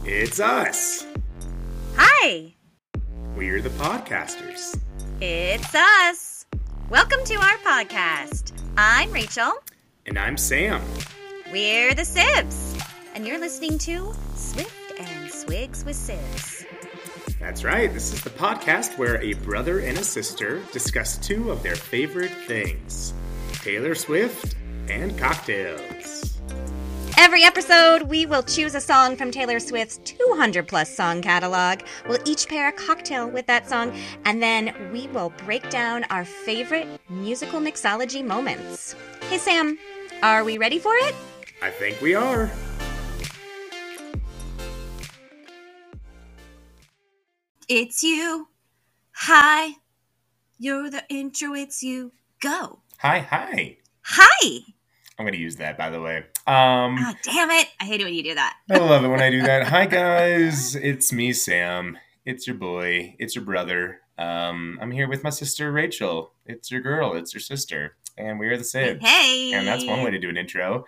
It's us. Hi, We're the podcasters. it's us. Welcome to our podcast. I'm Rachel. And I'm Sam. We're the Sibs. And you're listening to Swift and Swigs with Sibs. That's right, this is the podcast where a brother and a sister discuss two of their favorite things: Taylor Swift and cocktails. Every episode, we will choose a song from Taylor Swift's 200-plus song catalog. We'll each pair a cocktail with that song, and then we will break down our favorite musical mixology moments. Hey, Sam, are we ready for it? I think we are. It's you. Hi. You're the intro, it's you. Go. Hi. Hi. I'm going to use that, by the way. Oh, damn it. I hate it when you do that. I love it when I do that. Hi, guys. It's me, Sam. It's your boy. It's your brother. I'm here with my sister, Rachel. It's your girl. It's your sister. And we are the Sibs. Hey. And that's one way to do an intro.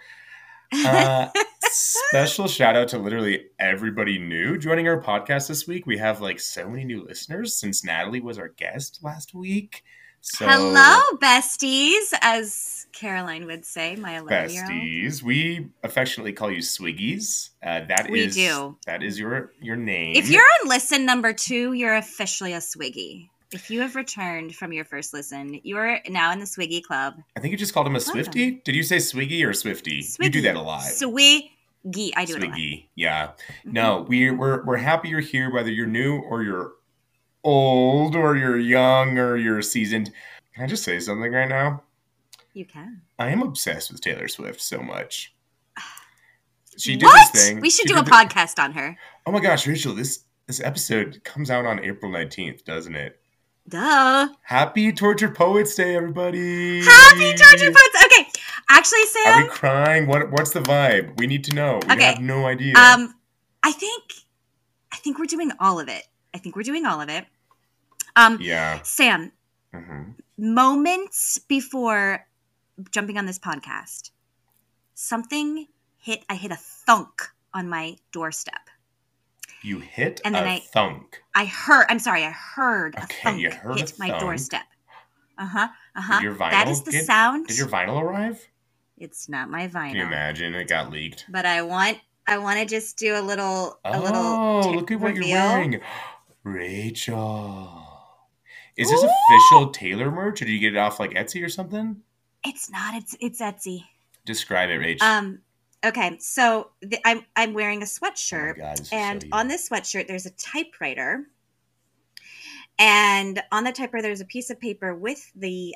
Special shout out to literally everybody new joining our podcast this week. We have so many new listeners since Natalie was our guest last week. So, hello, besties, as Caroline would say, my 11-year-old. Besties. We affectionately call you Swiggies. We do. That is your name. If you're on listen number 2, you're officially a Swiggy. If you have returned from your first listen, you are now in the Swiggy Club. I think you just called him a Swiftie. Did you say Swiggy or Swiftie? Swiggy. You do that a lot. Swiggy. I do it a lot. Swiggy. Yeah. Mm-hmm. No, we're happy you're here, whether you're new or you're old or you're young or you're seasoned. Can I just say something right now? You can. I am obsessed with Taylor Swift so much. She did What? this thing. We should She do a did podcast on her. Oh my gosh, Rachel, this episode comes out on April 19th, doesn't it? Duh. Happy Tortured Poets Day, everybody! Happy Torture Poets. Okay. Actually, Sam. Are we crying? What's the vibe? We need to know. We Okay. have no idea. I think we're doing all of it. Yeah. Sam, Mm-hmm. moments before jumping on this podcast, I hit a thunk on my doorstep. You hit And then a thunk. I heard a thunk you heard hit a my thunk. doorstep. Did your vinyl That is the sound. Did your vinyl arrive? It's not my vinyl. Can you imagine? It got leaked. But I want to just do a little Look at what reveal. you're wearing. Rachel. Is this official Taylor merch, or did you get it off Etsy or something? It's not. It's Etsy. Describe it, Rachel. Okay, so I'm wearing a Oh sweatshirt, my God, this is and so on this sweatshirt there's a typewriter, and on the typewriter there's a piece of paper with the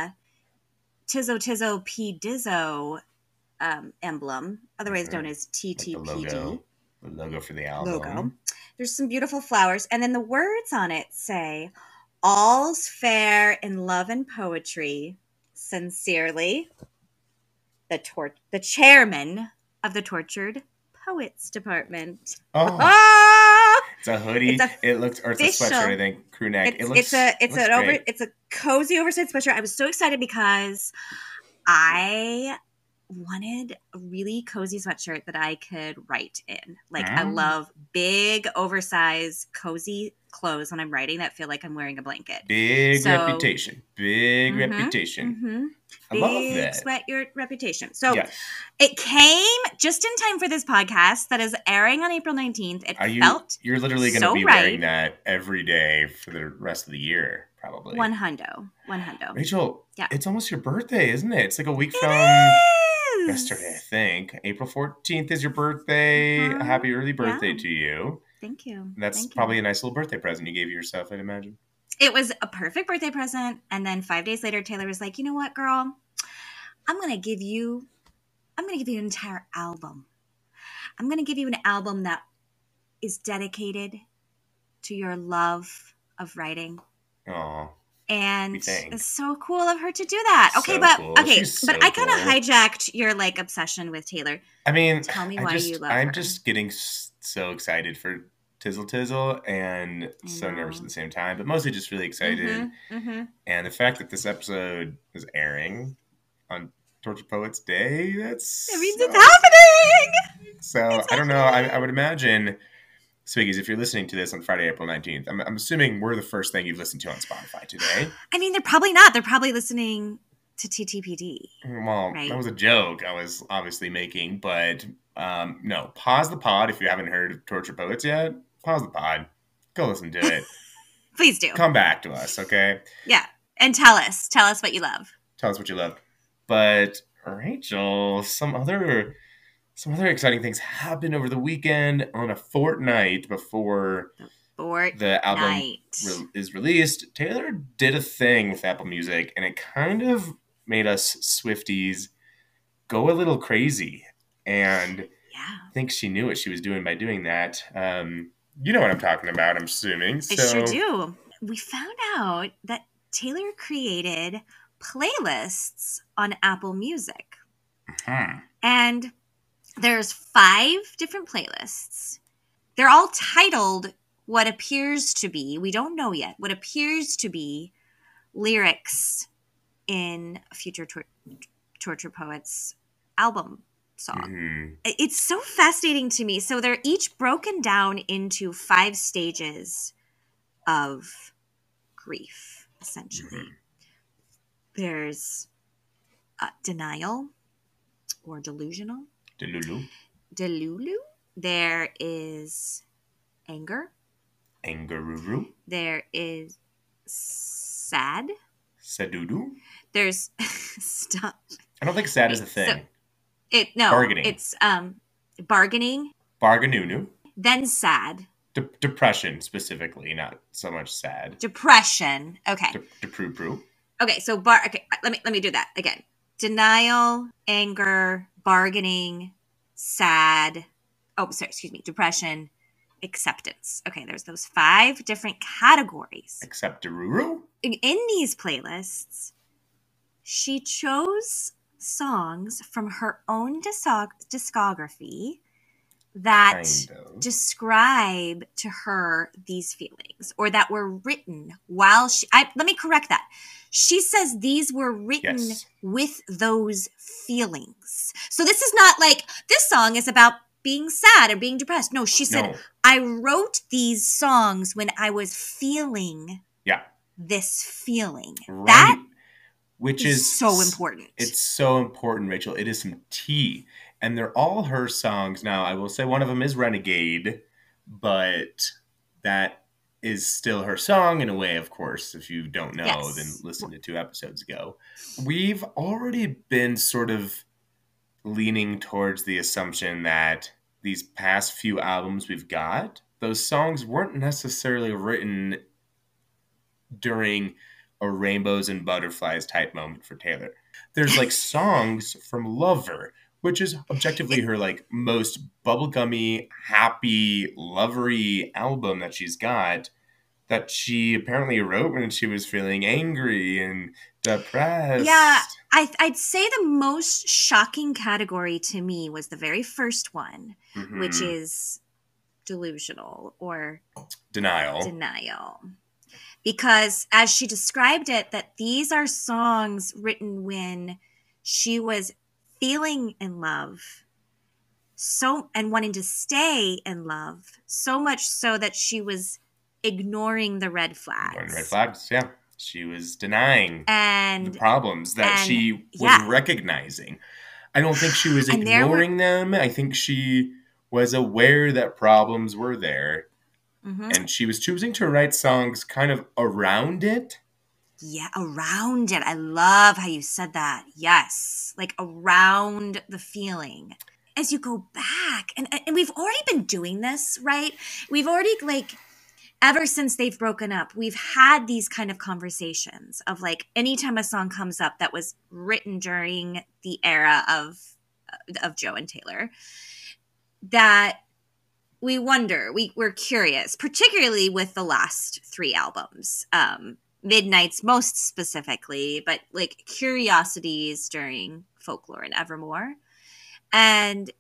Tizzo P Dizzo emblem, otherwise known as TTPD. The logo for the album. Logo. There's some beautiful flowers, and then the words on it say, "All's fair in love and poetry. Sincerely, the chairman of the Tortured Poets Department." Oh, Ah! it's a hoodie. It's or it's a sweatshirt, I think. Crew neck. It's a cozy oversized sweatshirt. I was so excited because I wanted a really cozy sweatshirt that I could write in. I love big, oversized, cozy clothes when I'm writing that feel like I'm wearing a blanket. Big reputation. Mm-hmm. I love that. Sweat your reputation. So Yes. it came just in time for this podcast that is airing on April 19th. You're literally going to so be right. wearing that every day for the rest of the year, probably. One hundo. Rachel, Yeah. It's almost your birthday, isn't it? It's a week from It is! yesterday, I think. April 14th is your birthday. Uh-huh. A happy early birthday Yeah. to you. Thank you. That's Thank you. probably a nice little birthday present you gave yourself, I'd imagine. It was a perfect birthday present. And then 5 days later, Taylor was like, "You know what, girl? I'm going to give you an entire album. I'm going to give you an album that is dedicated to your love of writing." Aw. And Thanks. it's so cool of her to do that. Okay, So but cool. okay, She's but so I kind of cool. hijacked your obsession with Taylor. I mean, Tell me why you love her. I'm just getting so excited for Tizzle and so nervous at the same time, but mostly just really excited. Mm-hmm. And the fact that this episode is airing on Tortured Poets Day, It means it's happening. So I don't know. I would imagine Swiggies, if you're listening to this on Friday, April 19th, I'm assuming we're the first thing you've listened to on Spotify today. I mean, they're probably not. They're probably listening to TTPD. Well, right? That was a joke I was obviously making, but no. Pause the pod if you haven't heard of Torture Poets yet. Pause the pod. Go listen to it. Please do. Come back to us, okay? Yeah. And tell us. Tell us what you love. Tell us what you love. But Rachel, some other exciting things happened over the weekend on a fortnight before the album is released. Taylor did a thing with Apple Music, and it kind of made us Swifties go a little crazy. And I think she knew what she was doing by doing that. You know what I'm talking about, I'm assuming. I sure do. We found out that Taylor created playlists on Apple Music. And there's 5 different playlists. They're all titled what appears to be, we don't know yet, what appears to be lyrics in a future Torture Poets album song. It's so fascinating to me. So they're each broken down into 5 stages of grief, essentially. There's denial or delusional. Delulu. There is anger. Angeruru. There is sad. Sadudu. There's stuff. I don't think sad is a thing. Bargaining. It's bargaining. Barganunu. Then sad. Depression specifically, not so much sad. Depression. Okay. Depru-pru. Okay, so okay, let me do that again. Denial, anger, bargaining, sad. Oh, sorry, excuse me. Depression, acceptance. Okay, there's those 5 different categories. Acceptaruru? In these playlists, she chose songs from her own discography that describe to her these feelings, or that were written while let me correct that. She says these were written with those feelings. So this is not like this song is about being sad or being depressed. No, she said, I wrote these songs when I was feeling this feeling. Right. That which is so important. It's so important, Rachel. It is some tea. And they're all her songs. Now, I will say one of them is Renegade, but that is still her song in a way, of course. If you don't know, then listen to 2 episodes ago. We've already been sort of leaning towards the assumption that these past few albums we've got, those songs weren't necessarily written during a rainbows and butterflies type moment for Taylor. There's like songs from Lover, which is objectively her like most bubblegummy, happy, lovery album that she's got, that she apparently wrote when she was feeling angry and depressed. Yeah, I'd say the most shocking category to me was the very first one, which is delusional or denial. Because as she described it, that these are songs written when she was feeling in love and wanting to stay in love, so much so that she was ignoring the red flags. Red flags, yeah. She was denying the problems that she was recognizing. I don't think she was ignoring them. I think she was aware that problems were there. And she was choosing to write songs kind of around it. Yeah, around it. I love how you said that. Yes. Like around the feeling. As you go back, and we've already been doing this, right? We've already, like, ever since they've broken up, we've had these kind of conversations of, like, anytime a song comes up that was written during the era of Joe and Taylor, that we wonder, we're curious, particularly with the last 3 albums, Midnights most specifically, but like curiosities during Folklore and Evermore. And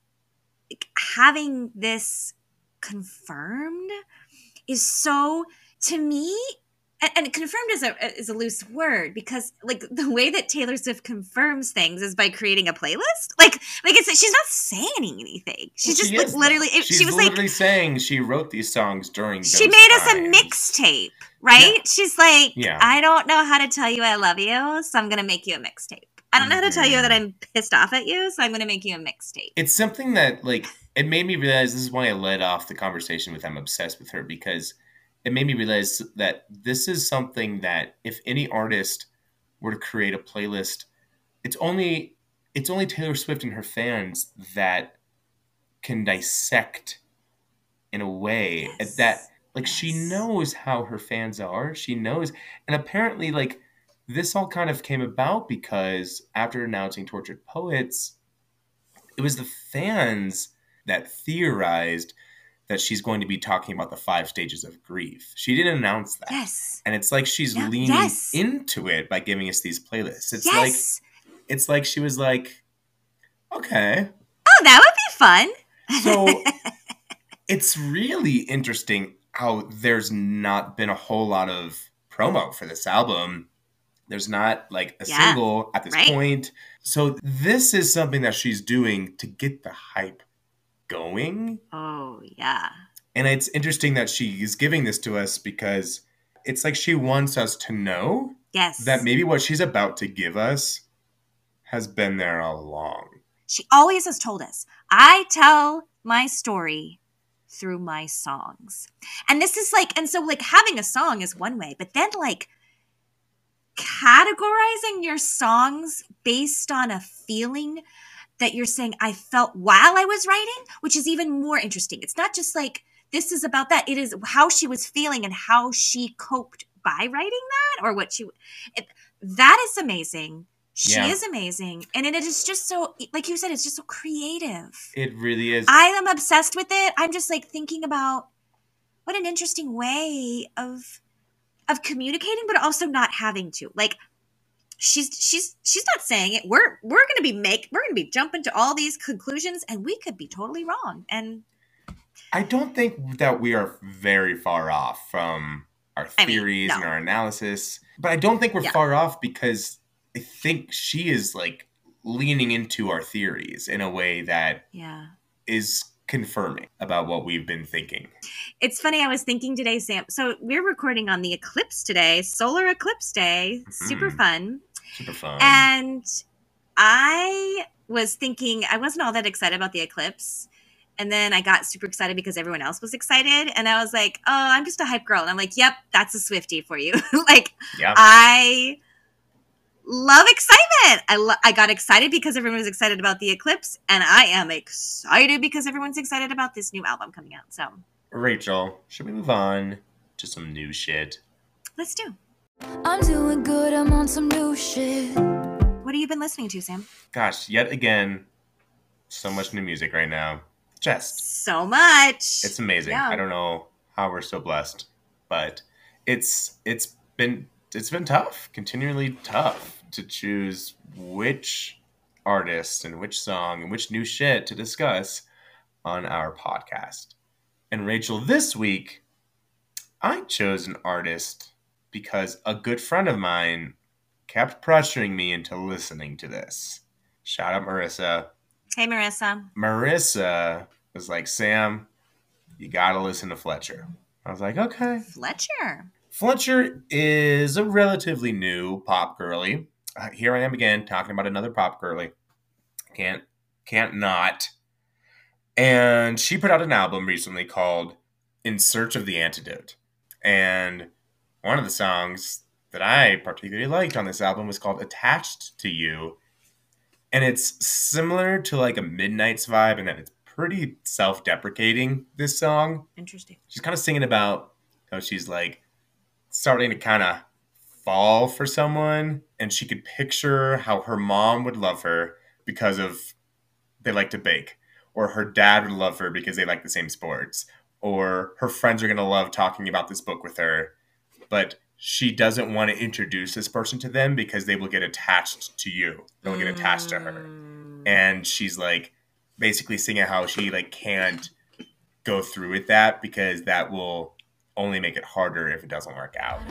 having this confirmed is so, to me, and confirmed is a loose word, because like the way that Taylor Swift confirms things is by creating a playlist. Like she's not saying anything. She's just like literally. She was literally saying she wrote these songs during. She made us a mixtape, right? Yeah. She's like, I don't know how to tell you I love you, so I'm gonna make you a mixtape. I don't know how to tell you that I'm pissed off at you, so I'm gonna make you a mixtape. It's something that like it made me realize. This is why I led off the conversation with I'm obsessed with her, because it made me realize that this is something that if any artist were to create a playlist, it's only Taylor Swift and her fans that can dissect in a way that like she knows how her fans are. She knows. And apparently like this all kind of came about because after announcing Tortured Poets, it was the fans that theorized that she's going to be talking about the 5 stages of grief. She didn't announce that. Yes. And it's like she's leaning into it by giving us these playlists. It's like she was like, okay. Oh, that would be fun. So it's really interesting how there's not been a whole lot of promo for this album. There's not like a single at this point. So this is something that she's doing to get the hype going. Oh, yeah. And it's interesting that she is giving this to us because it's like she wants us to know that maybe what she's about to give us has been there all along. She always has told us, I tell my story through my songs. And this is like, and so like having a song is one way, but then like categorizing your songs based on a feeling that you're saying I felt while I was writing, which is even more interesting. It's not just like this is about that. It is how she was feeling and how she coped by writing that, or what that is amazing. She is amazing. And it is just so, like you said, it's just so creative. It really is. I am obsessed with it. I'm just like thinking about what an interesting way of communicating, but also not having to. Like she's not saying it. We're gonna be jumping to all these conclusions, and we could be totally wrong. And I don't think that we are very far off from our theories and our analysis. But I don't think we're far off because I think she is like leaning into our theories in a way that is confirming about what we've been thinking. It's funny. I was thinking today, Sam. So we're recording on the eclipse today, solar eclipse day. Mm-hmm. Super fun. And I was thinking I wasn't all that excited about the eclipse. And then I got super excited because everyone else was excited. And I was like, oh, I'm just a hype girl. And I'm like, yep, that's a Swiftie for you. I love excitement. I got excited because everyone was excited about the eclipse. And I am excited because everyone's excited about this new album coming out. So, Rachel, should we move on to some new shit? Let's do. I'm doing good. I'm on some new shit. What have you been listening to, Sam? Gosh, yet again, so much new music right now. Just so much. It's amazing. Yeah. I don't know how we're so blessed, but it's been tough, continually tough to choose which artist and which song and which new shit to discuss on our podcast. And Rachel, this week, I chose an artist because a good friend of mine kept pressuring me into listening to this. Shout out Marissa. Hey, Marissa. Marissa was like, Sam, you gotta listen to Fletcher. I was like, okay. Fletcher is a relatively new pop girly. Here I am again talking about another pop girly. Can't not. And she put out an album recently called In Search of the Antidote. And one of the songs that I particularly liked on this album was called Attached to You. And it's similar to like a Midnight's vibe in that it's pretty self-deprecating, this song. Interesting. She's kind of singing about how she's like starting to kind of fall for someone, and she could picture how her mom would love her because of they like to bake, or her dad would love her because they like the same sports, or her friends are going to love talking about this book with her, but she doesn't want to introduce this person to them because they will get attached to you. They'll get attached to her. And she's like basically singing how she like can't go through with that because that will only make it harder if it doesn't work out.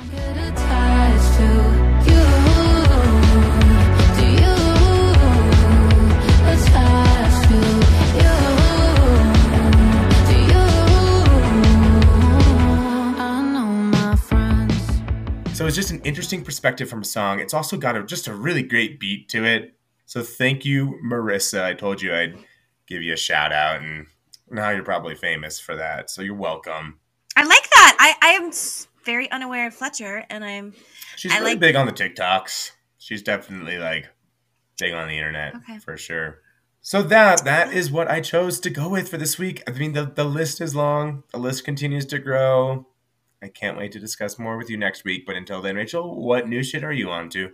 So it's just an interesting perspective from a song. It's also got just a really great beat to it. So thank you, Marissa. I told you I'd give you a shout out, and now you're probably famous for that. So you're welcome. I like that. I am very unaware of Fletcher, and she's really big on the TikToks. She's definitely like big on the internet for sure. So that is what I chose to go with for this week. I mean, the list is long. The list continues to grow. I can't wait to discuss more with you next week. But until then, Rachel, what new shit are you on to?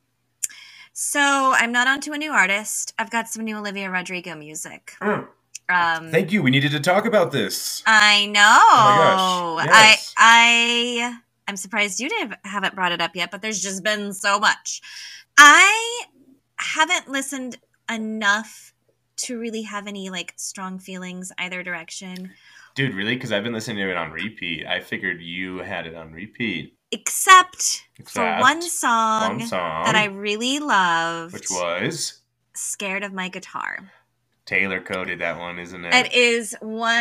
So I'm not onto a new artist. I've got some new Olivia Rodrigo music. Thank you. We needed to talk about this. I know. Oh my gosh. Yes. I'm surprised you haven't brought it up yet, but there's just been so much. I haven't listened enough to really have any like strong feelings either direction. Dude, really? Because I've been listening to it on repeat. I figured you had it on repeat. Except for one song that I really loved. Which was? Scared of My Guitar. Tailor-coded, that one, isn't it? It is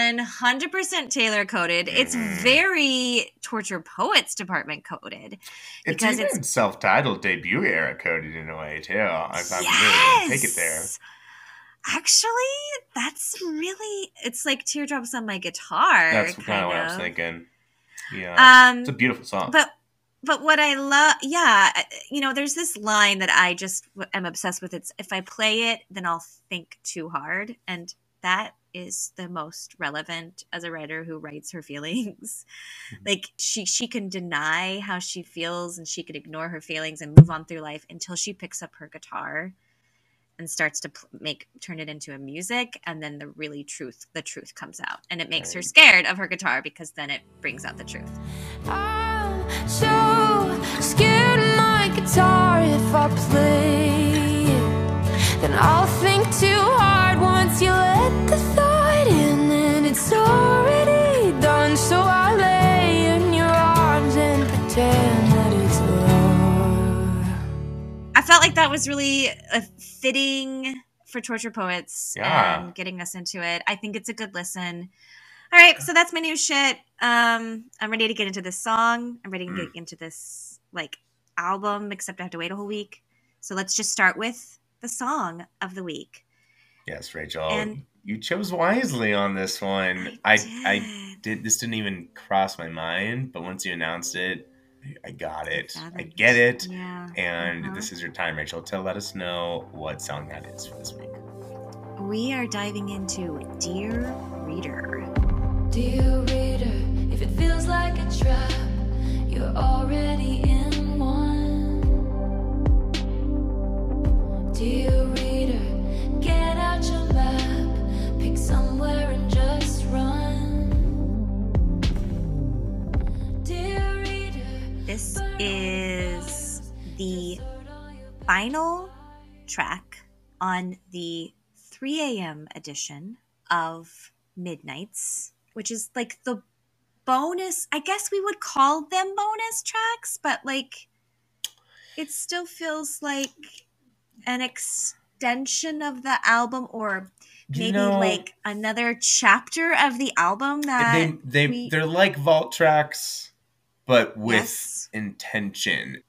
100% tailor-coded. Mm-hmm. It's very Torture Poets department coded. It's even self-titled debut era coded in a way, too. I'm really going to take it there. Actually, that's really, it's like Teardrops on My Guitar. That's kind of what I was thinking. Yeah. It's a beautiful song. But what I love, there's this line that I just am obsessed with. It's, if I play it, then I'll think too hard. And that is the most relevant as a writer who writes her feelings. Mm-hmm. Like she can deny how she feels and she can ignore her feelings and move on through life until she picks up her guitar and starts to turn it into a music, and then the truth comes out, and it makes her scared of her guitar because then it brings out the truth. I'm so scared of my guitar. If I play it, then I'll think too hard. Once you let the thought in, then it's already done. So I lay in your arms and pretend that it's love. I felt like that was really fitting for Torture Poets and getting us into it. I think it's a good listen. All right, so that's my new shit. I'm ready to get into this song. I'm ready to get into this album, except I have to wait a whole week. So let's just start with the song of the week. Yes, Rachel. And you chose wisely on this one. I did. This didn't even cross my mind, but once you announced it, I got it. I get it. Yeah. And this is your time, Rachel, to let us know what song that is for this week. We are diving into Dear Reader. Dear reader, if it feels like a trap, you're already in one. Dear reader, get out your map, pick somewhere and just run. Dear reader, this is the final track on the 3 a.m. edition of Midnights, which is like the bonus. I guess we would call them bonus tracks, but it still feels like an extension of the album, or maybe another chapter of the album that they're like vault tracks, but with intention.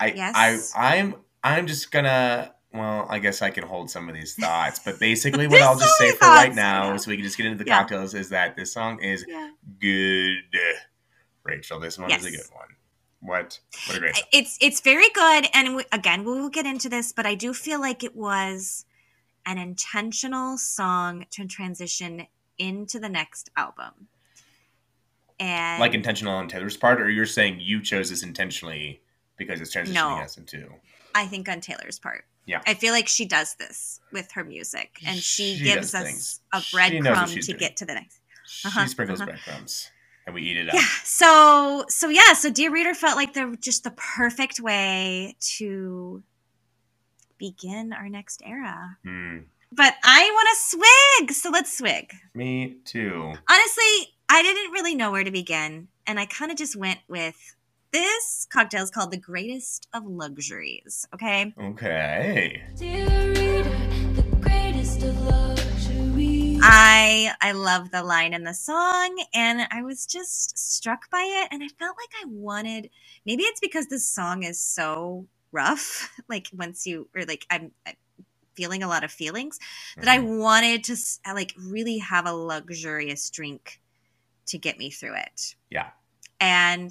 I'm just gonna. Well, I guess I can hold some of these thoughts, but basically what I'll just say for right now, so we can just get into the cocktails, is that this song is good. Rachel, this one is a good one. What a great song. It's very good, and we will get into this, but I do feel like it was an intentional song to transition into the next album. And like intentional on Taylor's part, or you're saying you chose this intentionally because it's transitioning us into? I think on Taylor's part. Yeah. I feel like she does this with her music, and she gives us a breadcrumb to get to the next. She sprinkles breadcrumbs, and we eat it up. Yeah. So Dear Reader felt like the perfect way to begin our next era. But I want to swig, so let's swig. Me too. Honestly, I didn't really know where to begin, and I kind of just went with this cocktail is called the Greatest of Luxuries. Okay. Okay. Dear reader, the greatest of luxuries. I love the line in the song, and I was just struck by it, and I felt like I wanted. Maybe it's because this song is so rough. Like once you or like I'm feeling a lot of feelings that I wanted to like really have a luxurious drink to get me through it. Yeah. And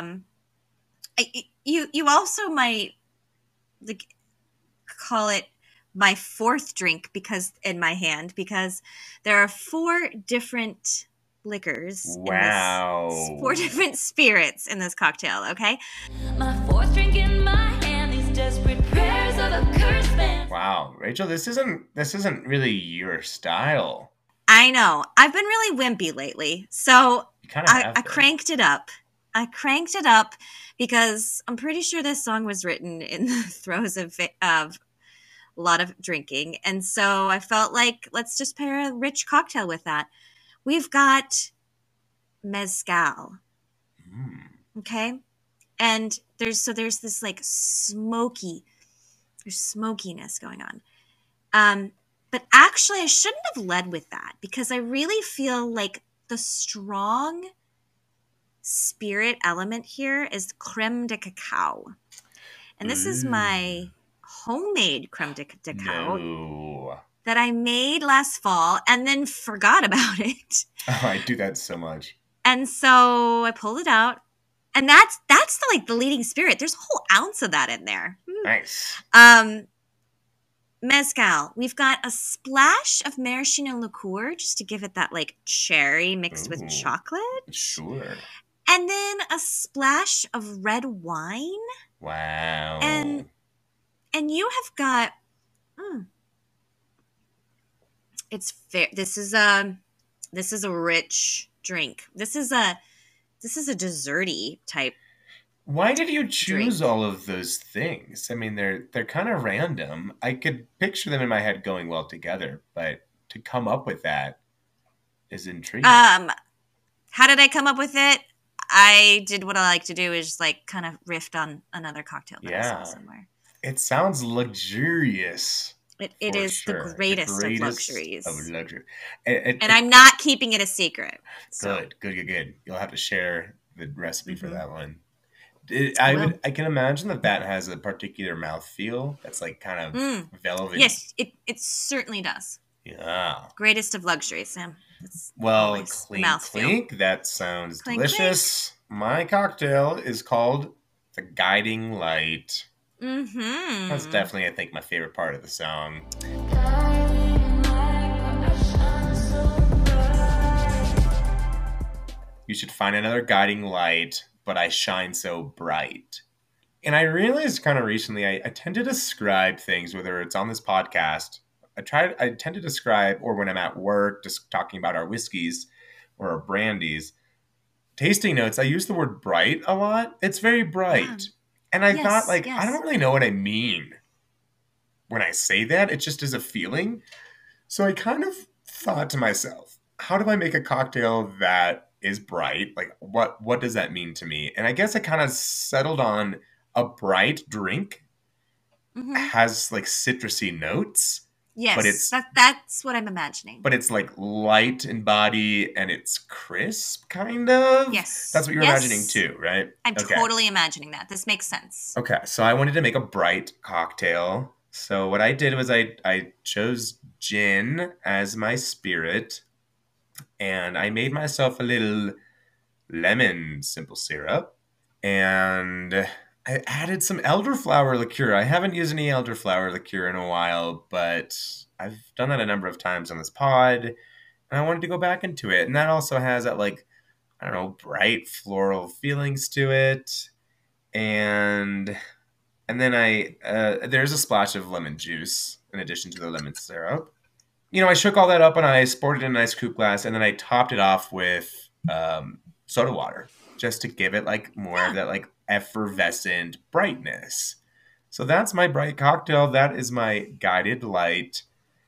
you also might like call it my fourth drink because in my hand because there are 4 different liquors. Wow. 4 different spirits in this cocktail. Okay. My fourth drink in my hand, these desperate prayers of a cursed man. Wow, Rachel, this isn't really your style. I know. I've been really wimpy lately, so I cranked it up. I cranked it up because I'm pretty sure this song was written in the throes of a lot of drinking. And so I felt like let's just pair a rich cocktail with that. We've got mezcal. Okay? And there's this like there's smokiness going on. But actually I shouldn't have led with that because I really feel like the strong spirit element here is creme de cacao. And this is my homemade creme de cacao that I made last fall and then forgot about it. Oh, I do that so much. And so I pulled it out. And that's the leading spirit. There's a whole ounce of that in there. Nice. Mezcal. We've got a splash of maraschino liqueur just to give it that like cherry mixed with chocolate. Sure. And then a splash of red wine. Wow. And you have got it's fair. This is a rich drink. This is a desserty type. Why did you choose all of those things? I mean, they're kind of random. I could picture them in my head going well together, but to come up with that is intriguing. How did I come up with it? I did what I like to do is just like kind of riffed on another cocktail that I saw somewhere. It sounds luxurious. It is sure. the greatest of luxuries. Of luxury. And I'm not keeping it a secret. So. Good. You'll have to share the recipe for that one. I can imagine that has a particular mouthfeel that's like kind of velvet. Yes, it certainly does. Yeah. Greatest of luxuries, Sam. Well, clink. That sounds delicious. Clink. My cocktail is called the Guiding Light. Mm-hmm. That's definitely, I think, my favorite part of the song. You should find another guiding light, but I shine so bright. And I realized kind of recently, I tend to describe things, whether it's on this podcast, I tend to describe, or when I'm at work, just talking about our whiskeys or our brandies, tasting notes, I use the word bright a lot. It's very bright. Yeah. And I thought, I don't really know what I mean when I say that. It just is a feeling. So I kind of thought to myself, how do I make a cocktail that is bright? Like, what does that mean to me? And I guess I kind of settled on a bright drink. Has like citrusy notes. Yes, but that's what I'm imagining. But it's like light in body and it's crisp, kind of. Yes. That's what you're imagining too, right? I'm totally imagining that. This makes sense. Okay, so I wanted to make a bright cocktail. So what I did was I chose gin as my spirit. And I made myself a little lemon simple syrup. And I added some elderflower liqueur. I haven't used any elderflower liqueur in a while, but I've done that a number of times on this pod, and I wanted to go back into it. And that also has that, like, I don't know, bright floral feelings to it. And then there's a splash of lemon juice in addition to the lemon syrup. You know, I shook all that up on ice, poured it in a nice coupe glass, and then I topped it off with soda water just to give it, like, more of that, like, effervescent brightness. So that's my bright cocktail. That is my guided light.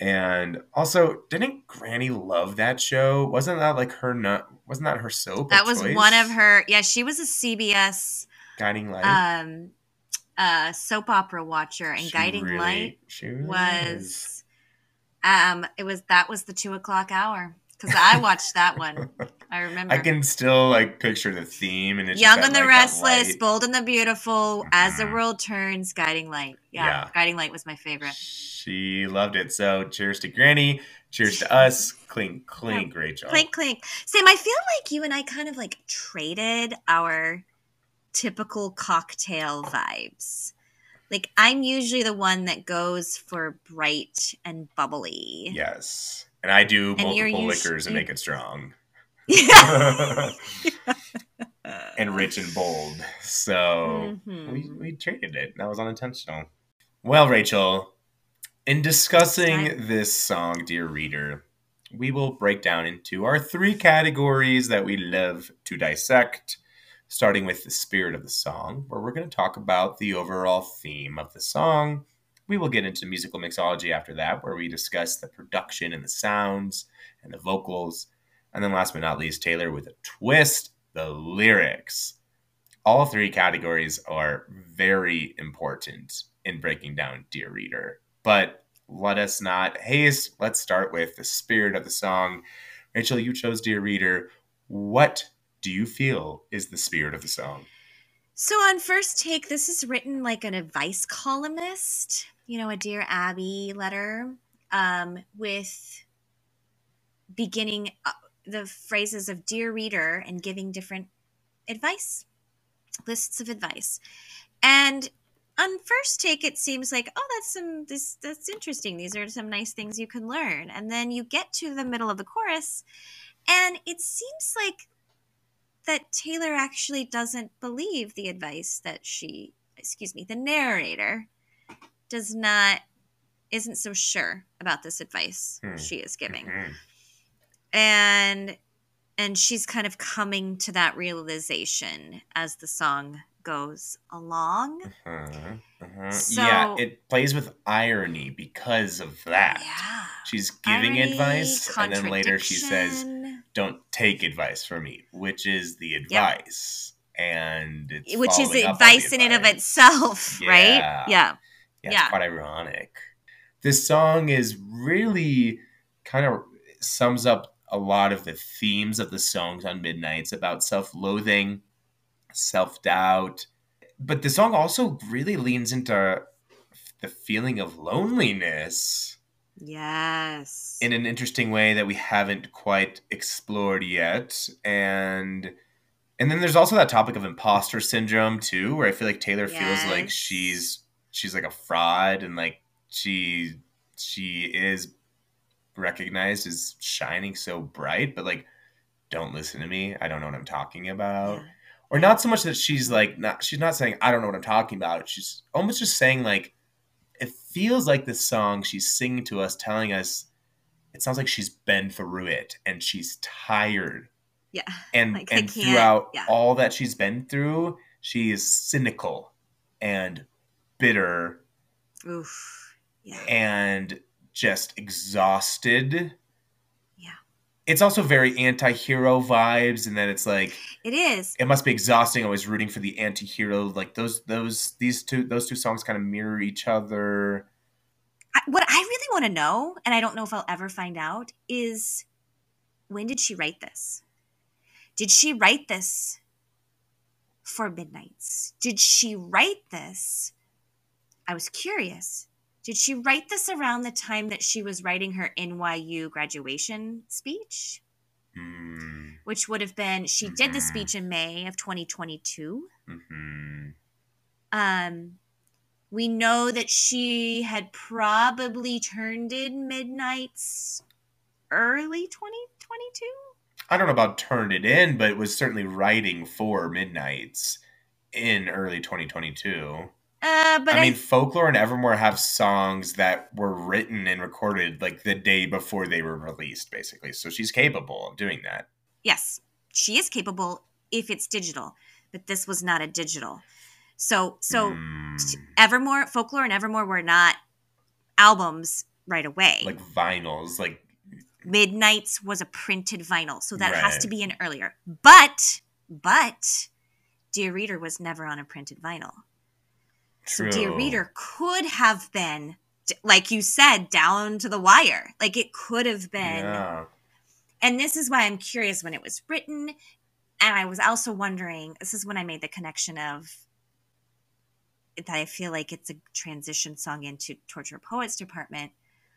And also, didn't Granny love that show? Wasn't that like her? Wasn't that her soap? That was choice? One of her. Yeah, she was a CBS Guiding Light. Soap opera watcher, and Guiding Light was. That was the 2:00 hour because I watched that one. I remember. I can still like picture the theme, and it's Young and the Restless, Bold and the Beautiful, As the World Turns, Guiding Light. Yeah, Guiding Light was my favorite. She loved it. So cheers to Granny. Cheers to us. Clink, clink, Rachel. Clink, clink. Sam, I feel like you and I kind of like traded our typical cocktail vibes. Like, I'm usually the one that goes for bright and bubbly. Yes. And I do multiple liquors and make it strong. Yeah. And rich and bold. So we traded it. That was unintentional. Well, Rachel, in discussing this song, Dear Reader, we will break down into our 3 categories that we love to dissect. Starting with the spirit of the song, where we're going to talk about the overall theme of the song. We will get into musical mixology after that, where we discuss the production and the sounds and the vocals. And then last but not least, Taylor with a twist, the lyrics. All 3 categories are very important in breaking down Dear Reader. But let us not haste. Let's start with the spirit of the song. Rachel, you chose Dear Reader. What do you feel is the spirit of the song? So on first take, this is written like an advice columnist, a Dear Abby letter, with beginning the phrases of Dear Reader and giving different advice, lists of advice. And on first take, it seems like, oh, that's interesting. These are some nice things you can learn. And then you get to the middle of the chorus, and it seems like that Taylor actually doesn't believe the advice that the narrator isn't so sure about this advice she is giving. And she's kind of coming to that realization as the song goes along. So, it plays with irony because of that. Yeah. She's giving advice, and then later she says, don't take advice from me, which is the advice. Yep. And it's which is advice in and of itself, right? Yeah. It's quite ironic. This song is really kind of sums up a lot of the themes of the songs on Midnights about self-loathing, self-doubt. But the song also really leans into the feeling of loneliness. Yes. In an interesting way that we haven't quite explored yet. And then there's also that topic of imposter syndrome too, where I feel like Taylor feels like she's like a fraud, and like she is recognized as shining so bright, but like, don't listen to me. I don't know what I'm talking about. Yeah. Or not so much that she's not saying I don't know what I'm talking about. She's almost just saying like, it feels like this song she's singing to us, telling us it sounds like she's been through it and she's tired. Yeah. And throughout all that she's been through, she is cynical and bitter. Oof. Yeah. And just exhausted. Yeah. It's also very anti-hero vibes, and then it's like it is. It must be exhausting always rooting for the anti-hero. Like those two songs kind of mirror each other. What I really want to know, and I don't know if I'll ever find out, is when did she write this? Did she write this for Midnights? Did she write this? I was curious. Did she write this around the time that she was writing her NYU graduation speech? Which would have been, she did the speech in May of 2022. We know that she had probably turned in Midnights early 2022. I don't know about turned it in, but it was certainly writing for Midnights in early 2022. But I mean, Folklore and Evermore have songs that were written and recorded like the day before they were released, basically. So she's capable of doing that. Yes, she is capable if it's digital, but this was not a digital. So Evermore, Folklore and Evermore were not albums right away. Like vinyls, like Midnights was a printed vinyl, so that has to Right. be an earlier. But Dear Reader was never on a printed vinyl. So Dear true. Reader could have been, like you said, down to the wire. Like it could have been. Yeah. And this is why I'm curious when it was written. And I was also wondering, this is when I made the connection of that I feel like it's a transition song into Torture Poets Department.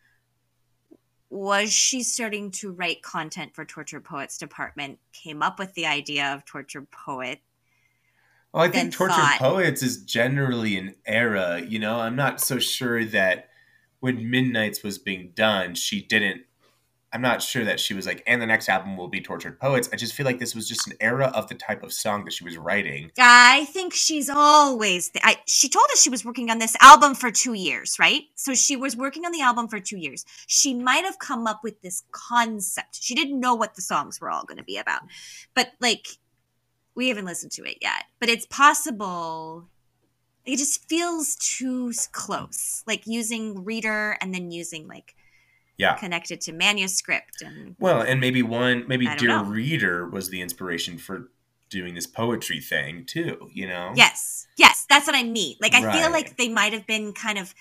Was she starting to write content for Torture Poets Department, came up with the idea of Torture Poet? Well, I then think Torture thought- Poets is generally an era, you know? I'm not so sure that when Midnights was being done, she didn't. I'm not sure that she was like, and the next album will be Tortured Poets. I just feel like this was just an era of the type of song that she was writing. I think she's always. She told us she was working on this album for 2 years, right? So she was working on the album for 2 years. She might have come up with this concept. She didn't know what the songs were all going to be about. But, like, we haven't listened to it yet. But it's possible. It just feels too close. Like, using Reader and then using, like, Yeah. connected to manuscript. And Well, and maybe I don't Dear know. Reader was the inspiration for doing this poetry thing too, you know? Yes, that's what I mean. Like, I feel Right. like they might have been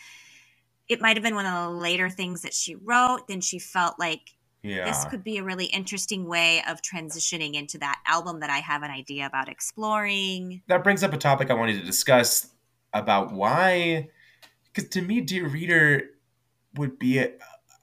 it might have been one of the later things that she wrote. Then she felt like Yeah. this could be a really interesting way of transitioning into that album that I have an idea about exploring. That brings up a topic I wanted to discuss about why, because to me, Dear Reader would be a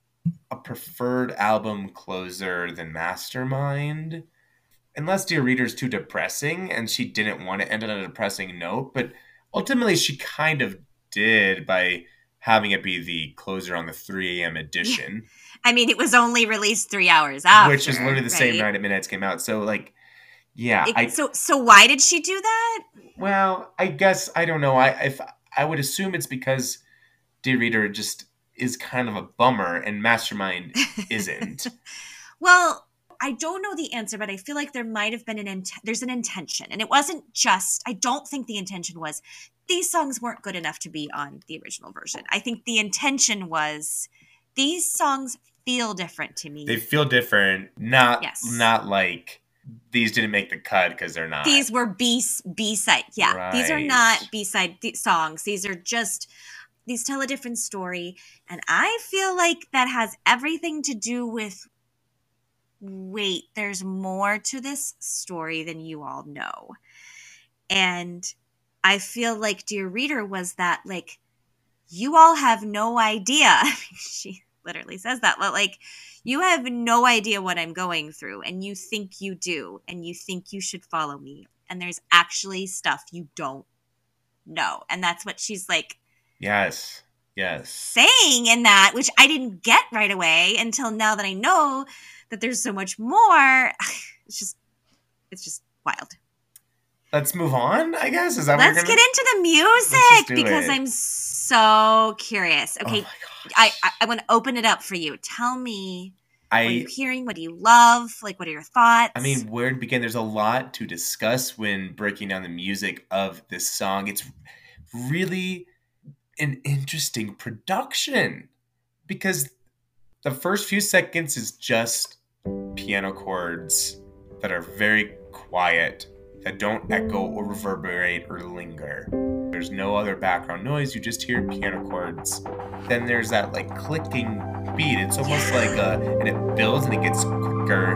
preferred album closer than Mastermind. Unless Dear Reader is too depressing and she didn't want to end on a depressing note, but ultimately she kind of did by having it be the closer on the 3 a.m. edition. I mean, it was only released 3 hours after, Which is literally the same right? night at Midnights came out. So, like, yeah. So why did she do that? Well, I guess, I don't know. I would assume it's because Dear Reader just is kind of a bummer and Mastermind isn't. Well, I don't know the answer, but I feel like there might have been there's an intention. And it wasn't just, I don't think the intention was these songs weren't good enough to be on the original version. I think the intention was these songs feel different to me. They feel different, not like these didn't make the cut because they're not. These were B-side. Yeah, Right. These are not B-side songs. These are just, these tell a different story. And I feel like that has everything to do with, wait, there's more to this story than you all know. And I feel like Dear Reader was that, like, you all have no idea. She literally says that, but like, you have no idea what I'm going through, and you think you do, and you think you should follow me. And there's actually stuff you don't know. And that's what she's like Yes. saying in that, which I didn't get right away until now that I know that there's so much more. It's just wild. Let's move on, I guess. Is that Let's what get you're into the just music do because it. I'm so curious. Oh Okay, my gosh. I want to open it up for you. Tell me, what are you I hearing? What do you love? Like, what are your thoughts? mean, where to begin? There's a lot to discuss when breaking down the music of this song. It's really an interesting production because the first few seconds is just piano chords that are very quiet, that don't echo or reverberate or linger. There's no other background noise. You just hear piano chords. Then there's that like clicking beat. It's almost like and it builds and it gets quicker.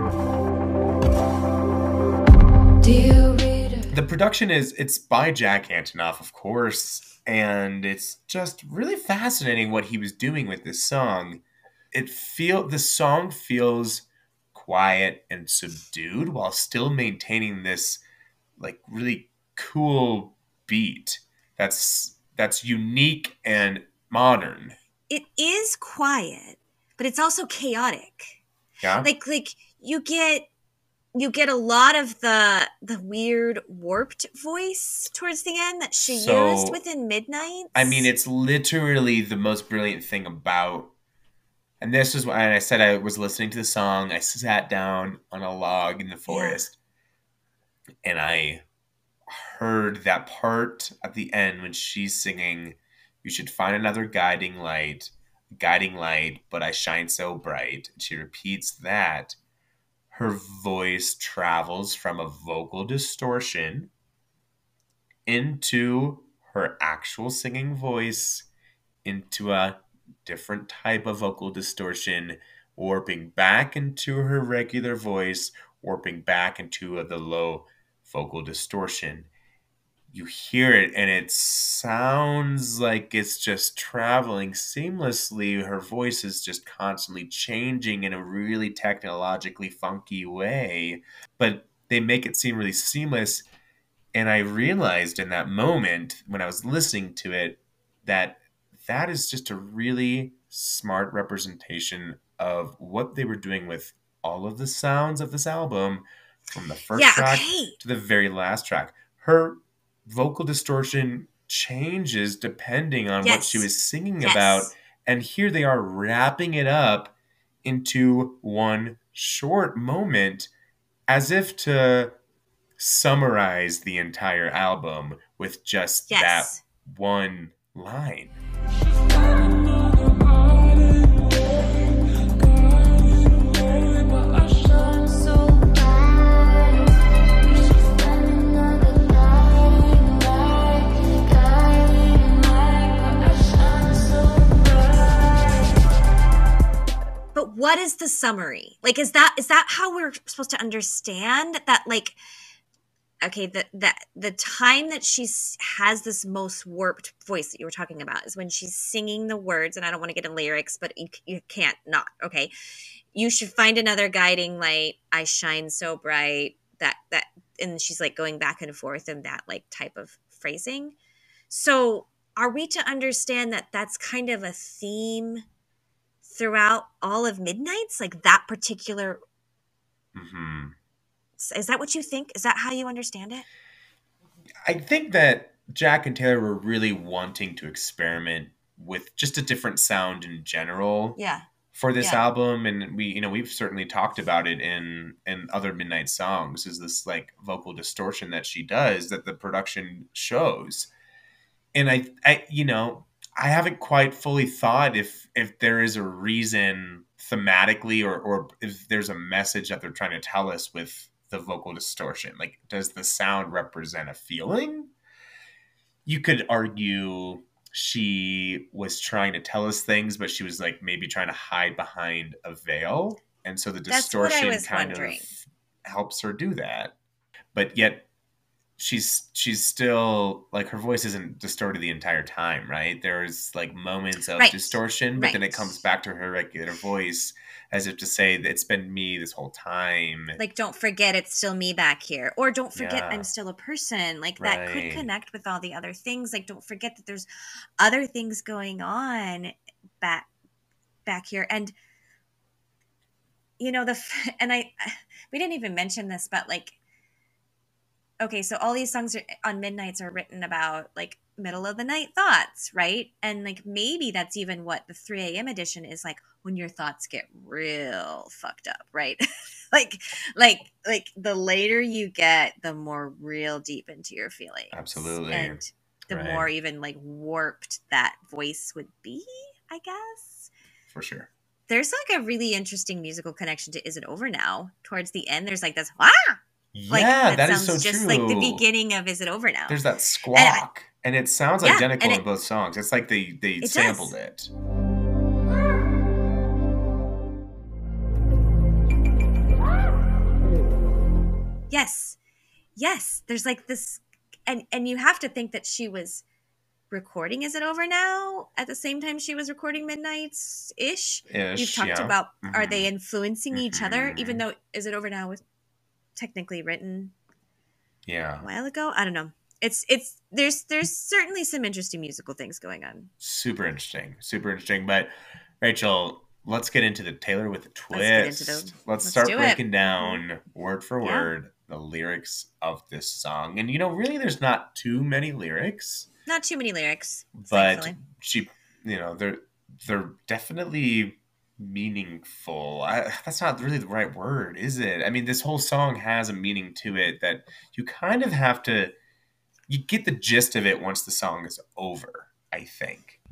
Dear Reader. The production it's by Jack Antonoff, of course, and it's just really fascinating what he was doing with this song. The song feels quiet and subdued while still maintaining this like really cool beat that's unique and modern. it is quiet, but it's also chaotic. Yeah. Like you get a lot of the weird warped voice towards the end that she So, used within Midnight. I mean, it's literally the most brilliant thing about, and this is when I said I was listening to the song. I sat down on a log in the forest, and I heard that part at the end when she's singing, "You should find another guiding light, guiding light, but I shine so bright. And she repeats that. Her voice travels from a vocal distortion into her actual singing voice, into a different type of vocal distortion, warping back into her regular voice, warping back into the low vocal distortion. You hear it and it sounds like it's just traveling seamlessly. Her voice is just constantly changing in a really technologically funky way, but they make it seem really seamless. And I realized in that moment when I was listening to it that that is just a really smart representation of what they were doing with all of the sounds of this album from the first track to the very last track. Her vocal distortion changes depending on what she was singing about. And here they are wrapping it up into one short moment as if to summarize the entire album with just that one line. But what is the summary? Like, is that how we're supposed to understand that? Like, okay, the time that she has this most warped voice that you were talking about is when she's singing the words, and I don't want to get in lyrics, but you can't not, okay? You should find another guiding light. I shine so bright. That, and she's like going back and forth in that like type of phrasing. So are we to understand that that's kind of a theme throughout all of Midnights? Like that particular... Mm-hmm. Is that what you think? Is that how you understand it? I think that Jack and Taylor were really wanting to experiment with just a different sound in general for this album. And we've certainly talked about it in other Midnight songs, is this like vocal distortion that she does that the production shows. And I haven't quite fully thought if there is a reason thematically or if there's a message that they're trying to tell us with the vocal distortion. Like, does the sound represent a feeling? You could argue she was trying to tell us things, but she was like maybe trying to hide behind a veil. And so the distortion kind of helps her do that. But yet she's still like, her voice isn't distorted the entire time, right? There's like moments of distortion, but then it comes back to her regular voice as if to say that it's been me this whole time. Like, don't forget it's still me back here. Or don't forget I'm still a person. Like that could connect with all the other things. Like, don't forget that there's other things going on back here. And we didn't even mention this, but like, okay, so all these songs on Midnights are written about like middle of the night thoughts, right? And like maybe that's even what the 3 a.m. edition is like, when your thoughts get real fucked up, right? like the later you get, the more real deep into your feelings. Absolutely. And the more even like warped that voice would be, I guess. For sure. There's like a really interesting musical connection to Is It Over Now? Towards the end, there's like this, Yeah, that is so just true. Like the beginning of Is It Over Now? There's that squawk, and it sounds identical in both songs. It's like they sampled it. Yes. There's like this, and you have to think that she was recording Is It Over Now at the same time she was recording Midnights-ish. You've talked about, are they influencing each other, even though Is It Over Now was technically written a while ago? I don't know. There's certainly some interesting musical things going on. Super interesting. But Rachel, let's get into the Taylor with a twist. Let's start breaking down word for word the lyrics of this song. And really there's not too many lyrics. Not too many lyrics. But thankfully. She they're definitely meaningful. That's not really the right word, is it? I mean, this whole song has a meaning to it that you kind of have to, you get the gist of it once the song is over, I think.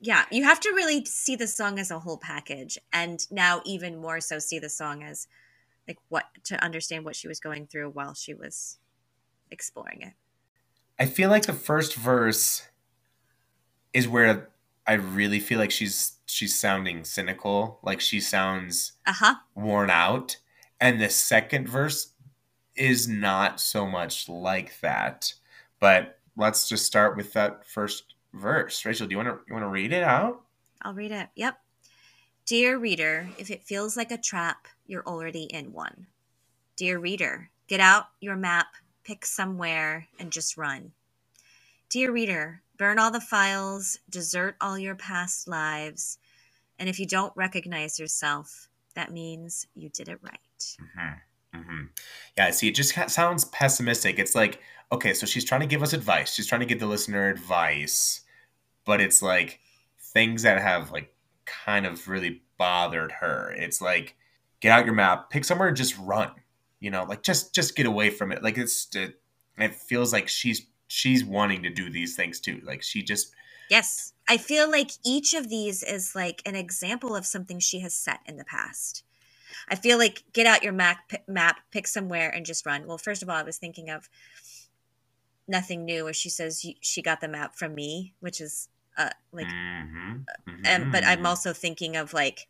Yeah, you have to really see the song as a whole package, and now even more so see the song as like what to understand what she was going through while she was exploring it. I feel like the first verse is where I really feel like she's sounding cynical, like she sounds worn out, and the second verse is not so much like that. But let's just start with that first verse. Rachel, do you want to read it out? I'll read it. Yep. Dear reader, if it feels like a trap, you're already in one. Dear reader, get out your map, pick somewhere, and just run. Dear reader, burn all the files, desert all your past lives, and if you don't recognize yourself, that means you did it right. Mm-hmm. Mm-hmm. Yeah, see, it just sounds pessimistic. It's like, okay, so she's trying to give us advice. She's trying to give the listener advice, but it's like things that have like kind of really bothered her. It's like, get out your map, pick somewhere and just run. You know, like just get away from it. Like it feels like she's wanting to do these things too. Like she just... Yes. I feel like each of these is like an example of something she has set in the past. I feel like get out your map, pick somewhere and just run. Well, first of all, I was thinking of Nothing New, where she says she got the map from me, which is like, but I'm also thinking of like,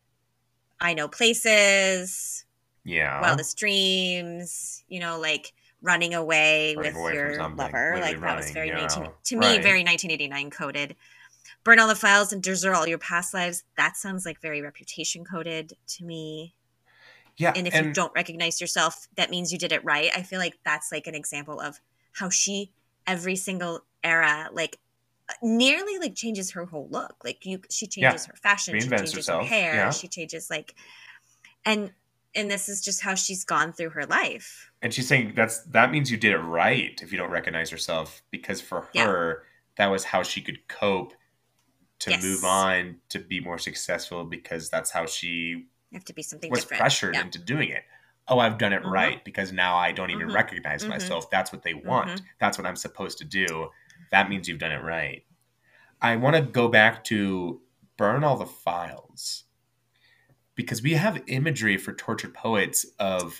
I Know Places, Wildest Dreams, you know, like running away with your lover. Like that was very very 1989 coded. Burn all the files and desert all your past lives. That sounds like very Reputation coded to me. Yeah. And if you don't recognize yourself, that means you did it right. I feel like that's like an example of how she, every single era, like nearly like changes her whole look. Like she changes her fashion, she changes herself. Her hair, she changes like, and this is just how she's gone through her life. And she's saying that means you did it right if you don't recognize yourself, because for her, that was how she could cope to move on, to be more successful, because that's how she have to be something was different. Pressured into doing it. Oh, I've done it right because now I don't even recognize myself. That's what they want. That's what I'm supposed to do. That means you've done it right. I want to go back to burn all the files, because we have imagery for Tortured Poets of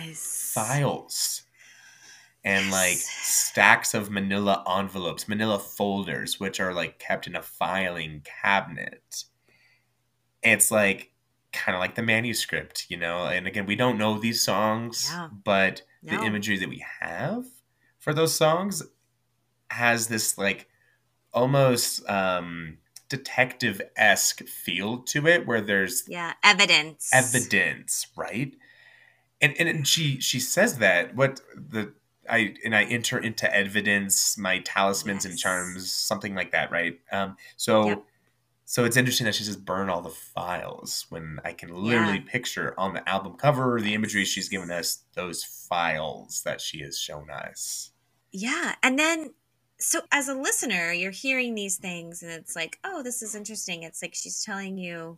files and like stacks of manila envelopes, manila folders, which are like kept in a filing cabinet. It's like kind of like the manuscript, you know? And again, we don't know these songs, but the imagery that we have for those songs has this like almost detective-esque feel to it, where there's evidence, right? And she says that I enter into evidence, my talismans and charms, something like that, right? So it's interesting that she says burn all the files, when I can literally picture on the album cover, the imagery she's given us, those files that she has shown us. Yeah. And then, so as a listener, you're hearing these things and it's like, oh, this is interesting. It's like she's telling you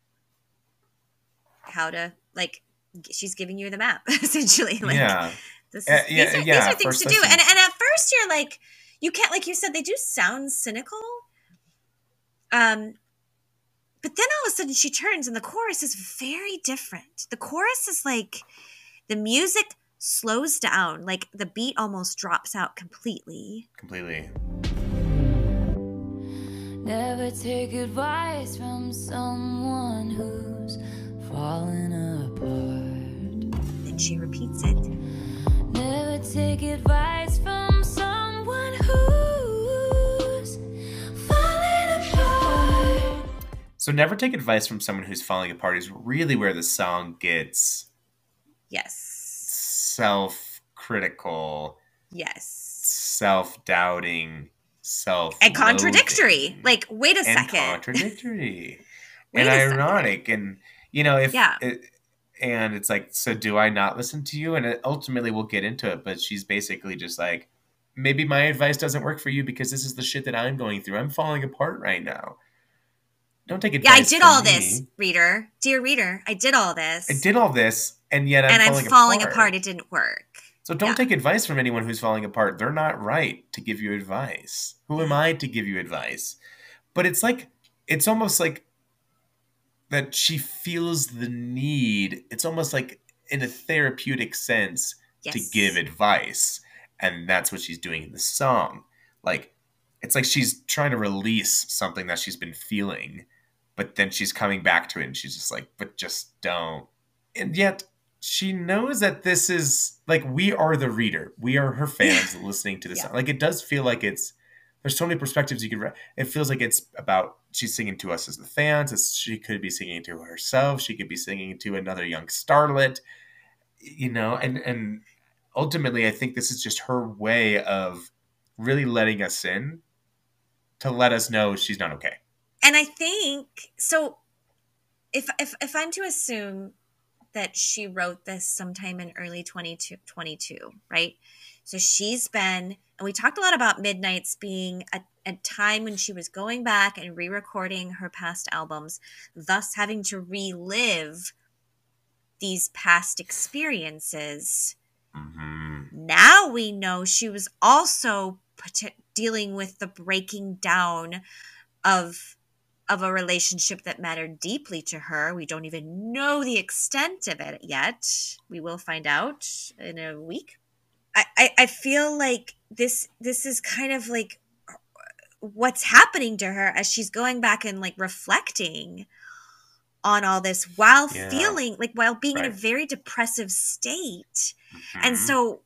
how to, like, she's giving you the map, essentially. Like, these are things to do. And at first you're like, you can't, like you said, they do sound cynical. But then all of a sudden she turns and the chorus is very different. The chorus is like, the music slows down, like the beat almost drops out completely. Never take advice from someone who's falling apart. Then she repeats it. Never take advice from someone who's falling apart. So never take advice from someone who's falling apart is really where the song gets self-critical, self-doubting, and contradictory. Like, wait a second. Contradictory. And ironic. And, you know, and it's like, so do I not listen to you? And ultimately we'll get into it, but she's basically just like, maybe my advice doesn't work for you because this is the shit that I'm going through. I'm falling apart right now. Don't take advice. Yeah, I did all this, reader. Dear reader, I did all this. And yet I'm falling apart. It didn't work. So don't take advice from anyone who's falling apart. They're not right to give you advice. Who am I to give you advice? But it's like it's almost like that she feels the need. It's almost like in a therapeutic sense to give advice. And that's what she's doing in the song. Like, it's like she's trying to release something that she's been feeling, but then she's coming back to it and she's just like, but just don't. And yet she knows that this is like, we are the reader. We are her fans listening to this song. Like, it does feel like there's so many perspectives you could read. It feels like it's about, she's singing to us as the fans. She could be singing to herself. She could be singing to another young starlet, and ultimately I think this is just her way of really letting us in to let us know she's not okay. And I think, so if I'm to assume that she wrote this sometime in early 2022, right? So she's been, and we talked a lot about Midnights being a time when she was going back and re-recording her past albums, thus having to relive these past experiences. Mm-hmm. Now we know she was also dealing with the breaking down of a relationship that mattered deeply to her. We don't even know the extent of it yet. We will find out in a week. I feel like this is kind of like what's happening to her as she's going back and like reflecting on all this while feeling like, while being in a very depressive state. Mm-hmm. And so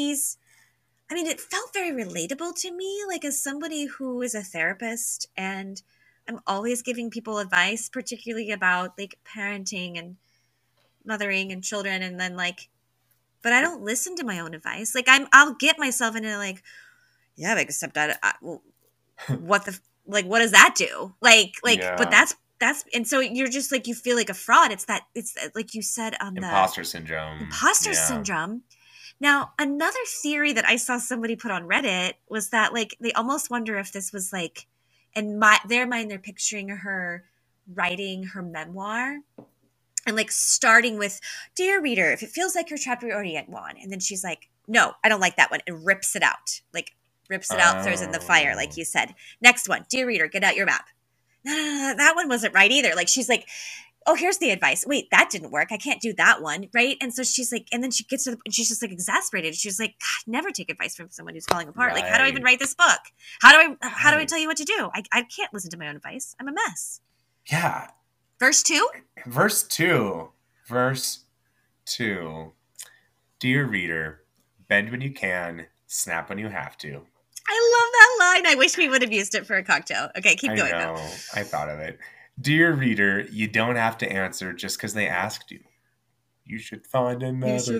it felt very relatable to me, like as somebody who is a therapist, and I'm always giving people advice, particularly about like parenting and mothering and children. And then like, but I don't listen to my own advice. Like I'll get myself into like, yeah, but except what does that do? But that's, and so you're just like, you feel like a fraud. It's like you said on imposter syndrome. Imposter syndrome. Now, another theory that I saw somebody put on Reddit was that like, they almost wonder if this was like, in their mind, they're picturing her writing her memoir and like starting with, "Dear reader, if it feels like you're trapped, you're already at one." And then she's like, "No, I don't like that one," and rips it out. Like rips it out, throws it in the fire, like you said. Next one, "Dear reader, get out your map." No, that one wasn't right either. Like she's like, "Oh, here's the advice. Wait, that didn't work. I can't do that one." Right. And so she's like, and then she gets and she's just like exasperated. She's like, "God, never take advice from someone who's falling apart. Right. Like, how do I even write this book? How do I tell you what to do? I can't listen to my own advice. I'm a mess." Yeah. Verse 2. Dear reader, bend when you can, snap when you have to. I love that line. I wish we would have used it for a cocktail. Okay, keep going. I know. I thought of it. Dear reader, you don't have to answer just because they asked you. You should find another.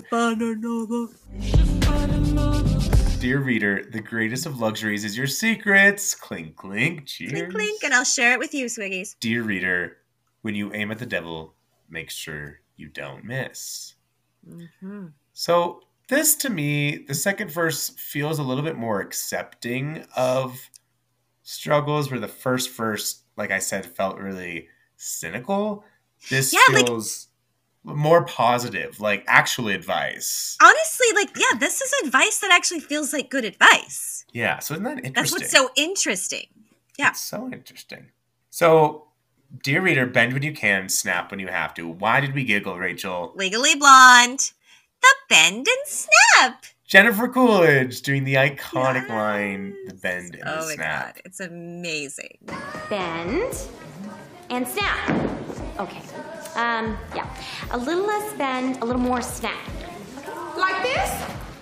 Dear reader, the greatest of luxuries is your secrets. Clink, clink, cheers. Clink, clink, and I'll share it with you, Swiggies. Dear reader, when you aim at the devil, make sure you don't miss. Mm-hmm. So this, to me, the second verse feels a little bit more accepting of struggles, where the first verse, like I said, felt really cynical. This feels more positive, like actual advice. Honestly, this is advice that actually feels like good advice. Yeah, so isn't that interesting? That's what's so interesting. Yeah. It's so interesting. So, dear reader, bend when you can, snap when you have to. Why did we giggle, Rachel? Legally Blonde. The bend and snap. Jennifer Coolidge doing the iconic line, the bend and the snap. Oh my God, it's amazing. Bend and snap. Okay. Yeah. A little less bend, a little more snap. Like this?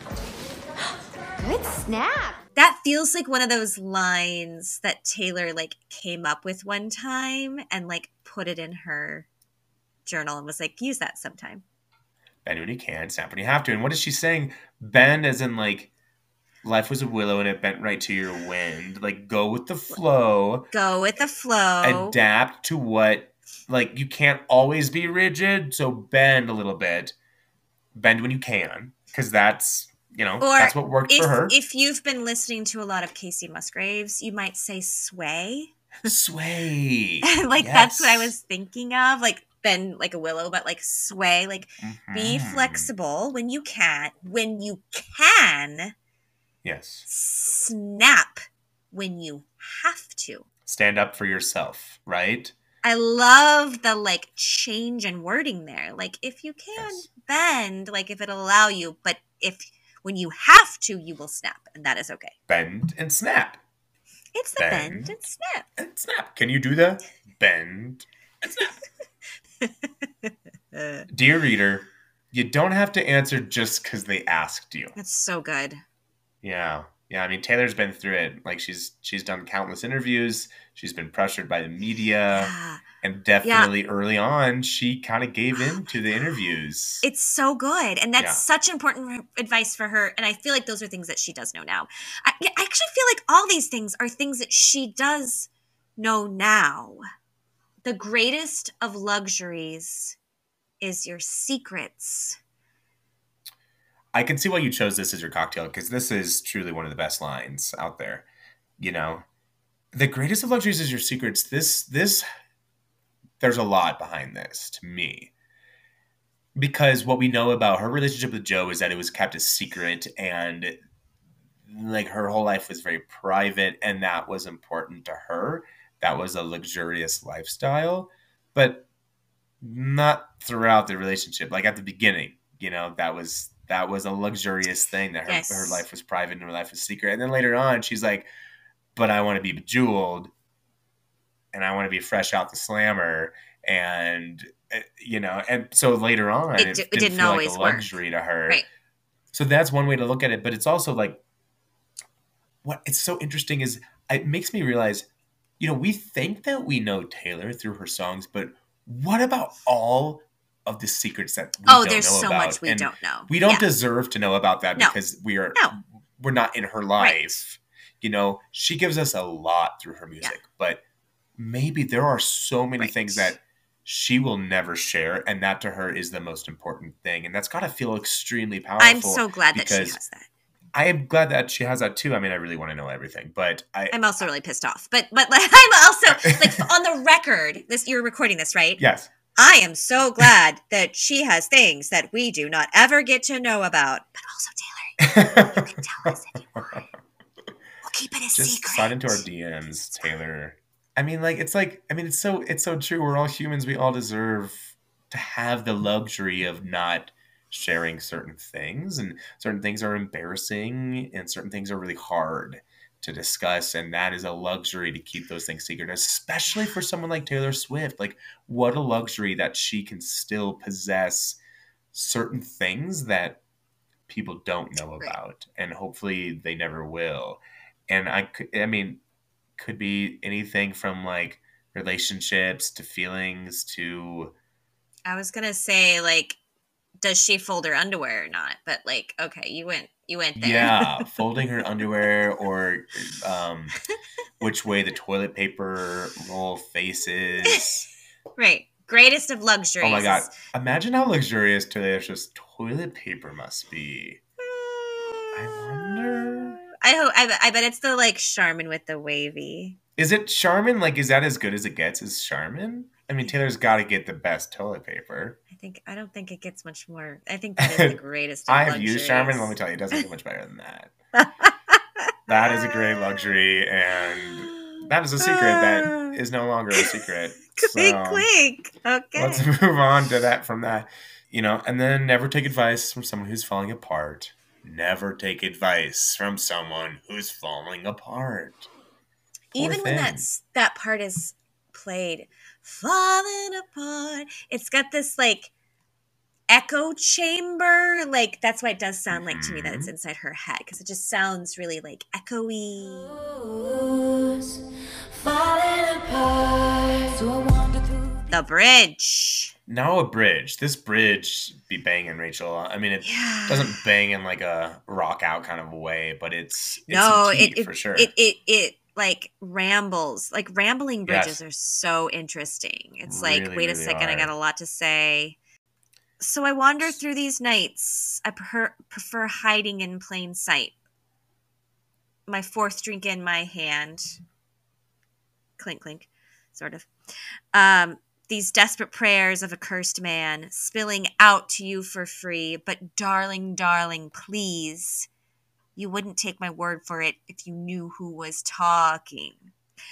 Good snap. That feels like one of those lines that Taylor came up with one time and put it in her journal and was like, use that sometime. Bend when you can, snap when you have to. And what is she saying? Bend as in life was a willow and it bent right to your wind. Go with the flow. Go with the flow. Adapt to what, you can't always be rigid. So bend a little bit. Bend when you can. Because that's, that's what worked for her. If you've been listening to a lot of Casey Musgraves, you might say sway. Sway. Yes. That's what I was thinking of. Bend like a willow, but sway. Be flexible when you can. When you can. Yes. Snap when you have to. Stand up for yourself, right? I love the like change in wording there. Like if you can Yes. bend, like if it'll allow you, but if when you have to, you will snap, and that is okay. Bend and snap. It's the bend and snap. And snap. Can you do the bend and snap? Dear reader, you don't have to answer just because they asked you. That's so good. Yeah. Yeah, I mean, Taylor's been through it. Like, she's done countless interviews. She's been pressured by the media. Yeah. And definitely early on, she kind of gave in to the interviews. It's so good. And that's such important advice for her. And I feel like those are things that she does know now. I actually feel like all these things are things that she does know now. The greatest of luxuries is your secrets. I can see why you chose this as your cocktail, because this is truly one of the best lines out there. You know, the greatest of luxuries is your secrets. This, there's a lot behind this to me, because what we know about her relationship with Joe is that it was kept a secret, and like her whole life was very private, and that was important to her. That was a luxurious lifestyle, but not throughout the relationship. Like at the beginning, you know, that was a luxurious thing, that her life was private and her life was secret. And then later on, she's like, but I want to be bejeweled and I want to be fresh out the slammer. And, you know, and so later on, it didn't feel like a luxury to her. Right. So that's one way to look at it. But it's also like, what it's so interesting is it makes me realize, you know, we think that we know Taylor through her songs, but what about all of the secrets that we don't know about? Oh, there's so much we don't know. We don't deserve to know about that because we're not in her life. Right. You know, she gives us a lot through her music, but maybe there are so many things that she will never share, and that to her is the most important thing. And that's got to feel extremely powerful. I'm so glad that she has that. I am glad that she has that too. I mean, I really want to know everything, but I'm also really pissed off. But I'm also like on the record. You're recording this, right? Yes. I am so glad that she has things that we do not ever get to know about. But also, Taylor, you can tell us if you want. We'll keep it a secret. Just slide into our DMs, Taylor. I mean, it's so true. We're all humans. We all deserve to have the luxury of not sharing certain things, and certain things are embarrassing and certain things are really hard to discuss, and that is a luxury to keep those things secret, especially for someone like Taylor Swift. Like, what a luxury that she can still possess certain things that people don't know about, and hopefully they never will. And I mean, could be anything from like relationships to feelings to, I was gonna say, like, does she fold her underwear or not? But like, okay, you went there. Yeah, folding her underwear, or which way the toilet paper roll faces. Right. Greatest of luxuries. Oh my God. Imagine how luxurious Taylor's toilet paper must be. I wonder. I bet it's the like Charmin with the wavy. Is it Charmin? Like, is that as good as it gets? Is Charmin? I mean, Taylor's got to get the best toilet paper. I don't think it gets much more. I think that is the greatest. I have used Charmin. Let me tell you, it doesn't get much better than that. That is a great luxury, and that is a secret that is no longer a secret. Clink. Okay. Let's move on to that from that. You know, and then never take advice from someone who's falling apart. Never take advice from someone who's falling apart. Even when that part is played, falling apart, it's got this like echo chamber. Like, that's why it does sound like to me that it's inside her head, because it just sounds really like echoey. Falling apart, so I wander through the bridge. Now a bridge. This bridge be banging, Rachel. I mean, it doesn't bang in like a rock out kind of a way, but it's for sure. It like rambles. Like, rambling bridges are so interesting. It's really, like, wait a second, I got a lot to say. So I wander through these nights. I prefer hiding in plain sight. My fourth drink in my hand. Clink, clink, sort of. These desperate prayers of a cursed man spilling out to you for free. But darling, darling, please, you wouldn't take my word for it if you knew who was talking.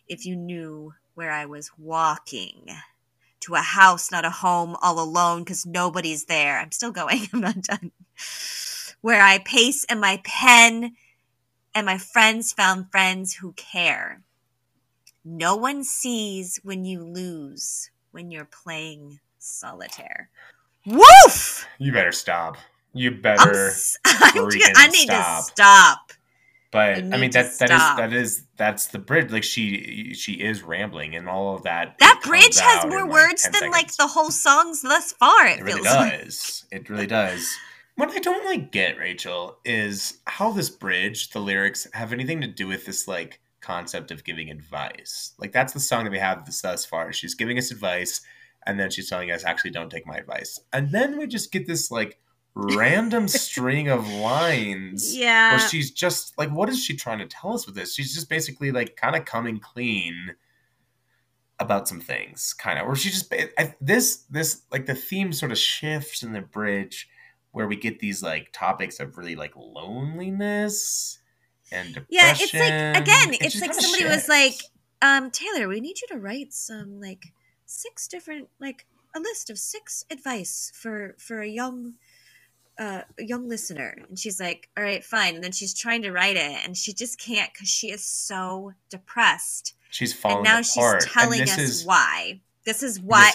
if you knew where I was walking. To a house, not a home, all alone, because nobody's there. I'm still going. I'm not done. Where I pace in my pen, and my friends found friends who care. No one sees when you lose, when you're playing solitaire. Woof! You better stop. You better I need to stop. But I mean that's the bridge. Like she is rambling and all of that. That bridge has more words than like the whole songs thus far. It really feels does. Like. It really does. What I don't like get, Rachel, is how this bridge, the lyrics, have anything to do with this like concept of giving advice. Like that's the song that we have thus far. She's giving us advice, and then she's telling us, actually, don't take my advice. And then we just get this like random string of lines where she's just like, what is she trying to tell us with this? She's just basically like kind of coming clean about some things, kind of, or she just this like the theme sort of shifts in the bridge where we get these like topics of really like loneliness and depression. Yeah, it's like, again, it's like somebody was like, Taylor, we need you to write some like 6 different, like a list of 6 advice for a young listener. And she's like, all right, fine. And then she's trying to write it and she just can't because she is so depressed. She's falling and now apart. She's telling us why. This is why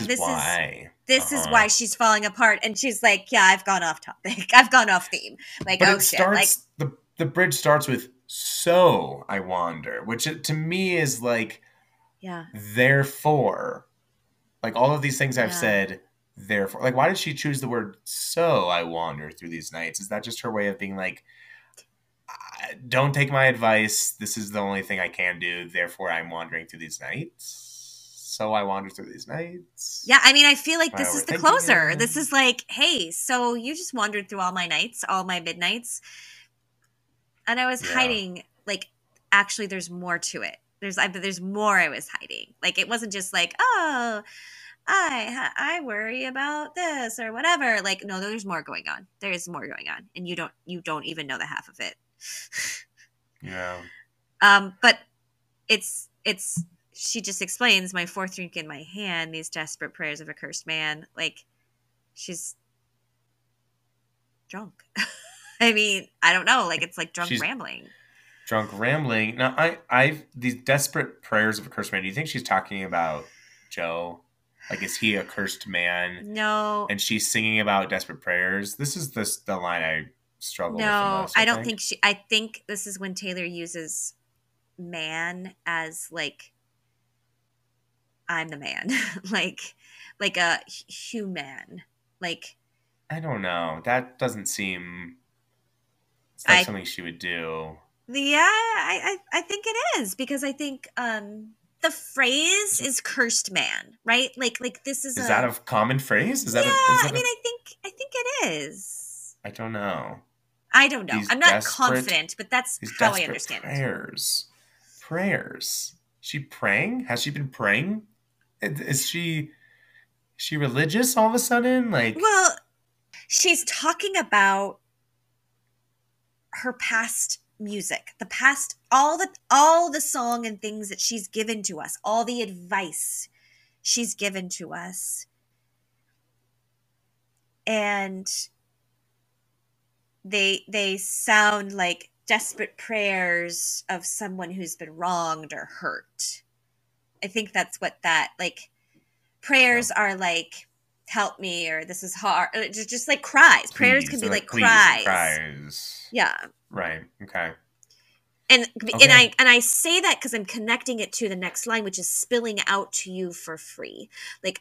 she's falling apart. And she's like, yeah, I've gone off topic. I've gone off theme. Like, but oh shit. Like the bridge starts with "So I wander," which to me is like, therefore, like all of these things I've said, therefore, like why did she choose the word "so I wander through these nights"? Is that just her way of being like, don't take my advice, this is the only thing I can do, therefore I'm wandering through these nights? So I wander through these nights. Yeah, I mean, I feel like this is the closer. This is like, hey, so you just wandered through all my nights, all my midnights. And I was hiding, like, actually there's more to it. There's more I was hiding. Like, it wasn't just like, oh, I worry about this or whatever. Like, no, there's more going on. There is more going on. And you don't even know the half of it. Yeah. But it's she just explains my 4th drink in my hand, these desperate prayers of a cursed man. Like, she's drunk. I mean, I don't know. Like, it's like she's rambling. Drunk rambling. Now, I've these desperate prayers of a cursed man. Do you think she's talking about Joe? Like, is he a cursed man? No. And she's singing about desperate prayers. This is the line I struggle with the most. I don't think she. I think this is when Taylor uses man as like, I'm the man, like a human. Like, I don't know. That doesn't seem. It's not something she would do. Yeah, I think it is because I think the phrase is cursed man, right? Like this is that a common phrase? Is that I think it is. I don't know. I'm not confident, but that's how I understand it. Prayers. She praying? Has she been praying? Is she religious all of a sudden? Like, well, she's talking about her past music, the past, all the song and things that she's given to us, all the advice she's given to us. And they sound like desperate prayers of someone who's been wronged or hurt. I think that's what that, like, prayers are like, help me, or this is hard, just like cries. Please, prayers can be like cries. Yeah. Right. Okay. And I say that because I'm connecting it to the next line, which is spilling out to you for free. Like,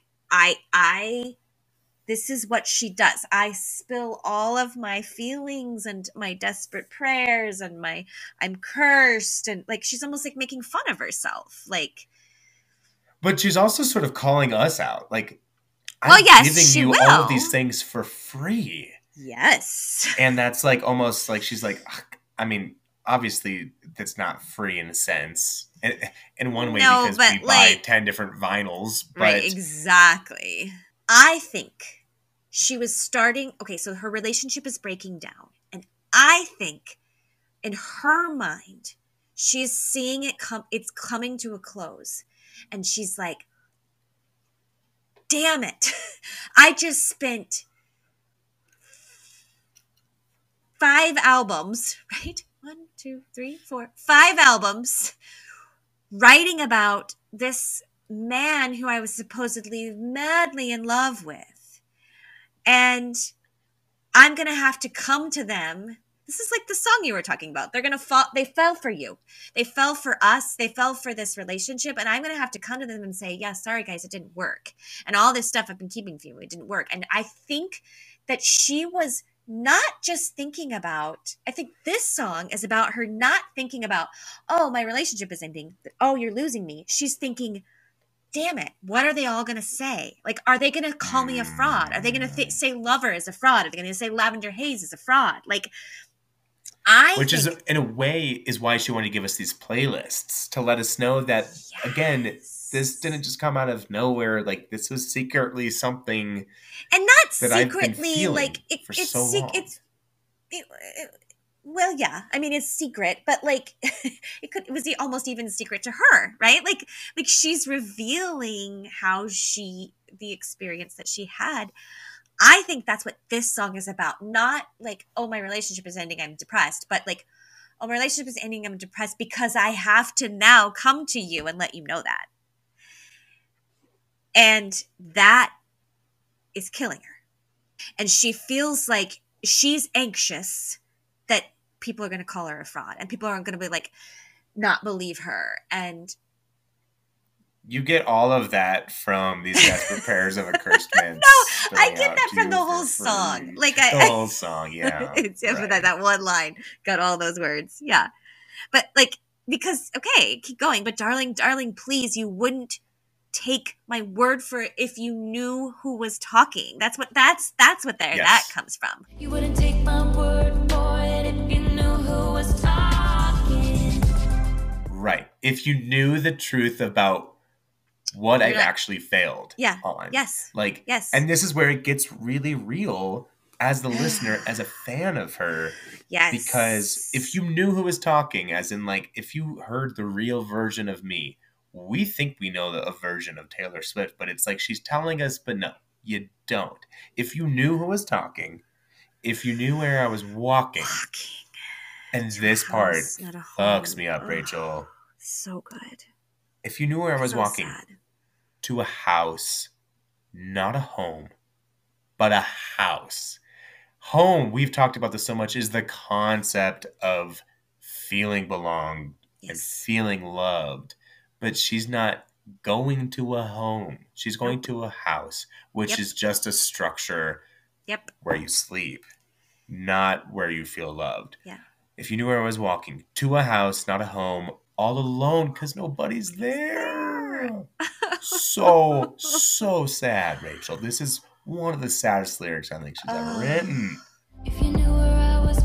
this is what she does. I spill all of my feelings and my desperate prayers and I'm cursed, and like she's almost like making fun of herself. Like, but she's also sort of calling us out. Like, I'm giving you all of these things for free. Yes. And that's like almost like she's like, I mean, obviously that's not free in a sense. In one way, because we buy 10 different vinyls. But... Right, exactly. I think she was starting... Okay, so her relationship is breaking down. And I think in her mind, she's seeing it come. It's coming to a close. And she's like, damn it. I just spent 5 albums, right? 1, 2, 3, 4, 5 albums writing about this man who I was supposedly madly in love with. And I'm going to have to come to them. This is like the song you were talking about. They're going to fall. They fell for you. They fell for us. They fell for this relationship. And I'm going to have to come to them and say, yeah, sorry guys, it didn't work. And all this stuff I've been keeping from you, it didn't work. And I think that she was not just thinking about, I think this song is about her not thinking about, oh, my relationship is ending. Oh, you're losing me. She's thinking, damn it, what are they all going to say? Like, are they going to call me a fraud? Are they going to say Lover is a fraud? Are they going to say Lavender Haze is a fraud? Like, Which is, in a way, is why she wanted to give us these playlists to let us know that, again, this didn't just come out of nowhere. Like, this was secretly something, and not secretly, like well, yeah. I mean, it's secret, but like, it was almost even secret to her, right? Like she's revealing how the experience that she had. I think that's what this song is about. Not like, oh, my relationship is ending, I'm depressed, but like, oh, my relationship is ending, I'm depressed because I have to now come to you and let you know that. And that is killing her. And she feels like she's anxious that people are going to call her a fraud and people aren't going to be like, not believe her. And you get all of that from these desperate prayers of a cursed man. No, I get that from the whole song. Like the whole song, yeah. It's right. That one line got all those words. Yeah. But like, because, okay, keep going. But darling, please, you wouldn't take my word for it if you knew who was talking. That's what that comes from. You wouldn't take my word for it if you knew who was talking. Right. If you knew the truth about what I've actually failed on. Yes. Like, yes. And this is where it gets really real as the listener, as a fan of her. Yes. Because if you knew who was talking, as in like, if you heard the real version of me, we think we know a version of Taylor Swift, but it's like she's telling us, but no, you don't. If you knew who was talking, if you knew where I was walking. And this part fucks me up, Rachel. So good. If you knew where I was walking. Sad. To a house, not a home, but a house. Home, we've talked about this so much, is the concept of feeling belonged and feeling loved. But she's not going to a home. She's going to a house, which is just a structure where you sleep, not where you feel loved. Yeah. If you knew where I was walking, to a house, not a home, all alone because nobody's there. So sad, Rachel. This is one of the saddest lyrics I think she's ever written. If you knew where I was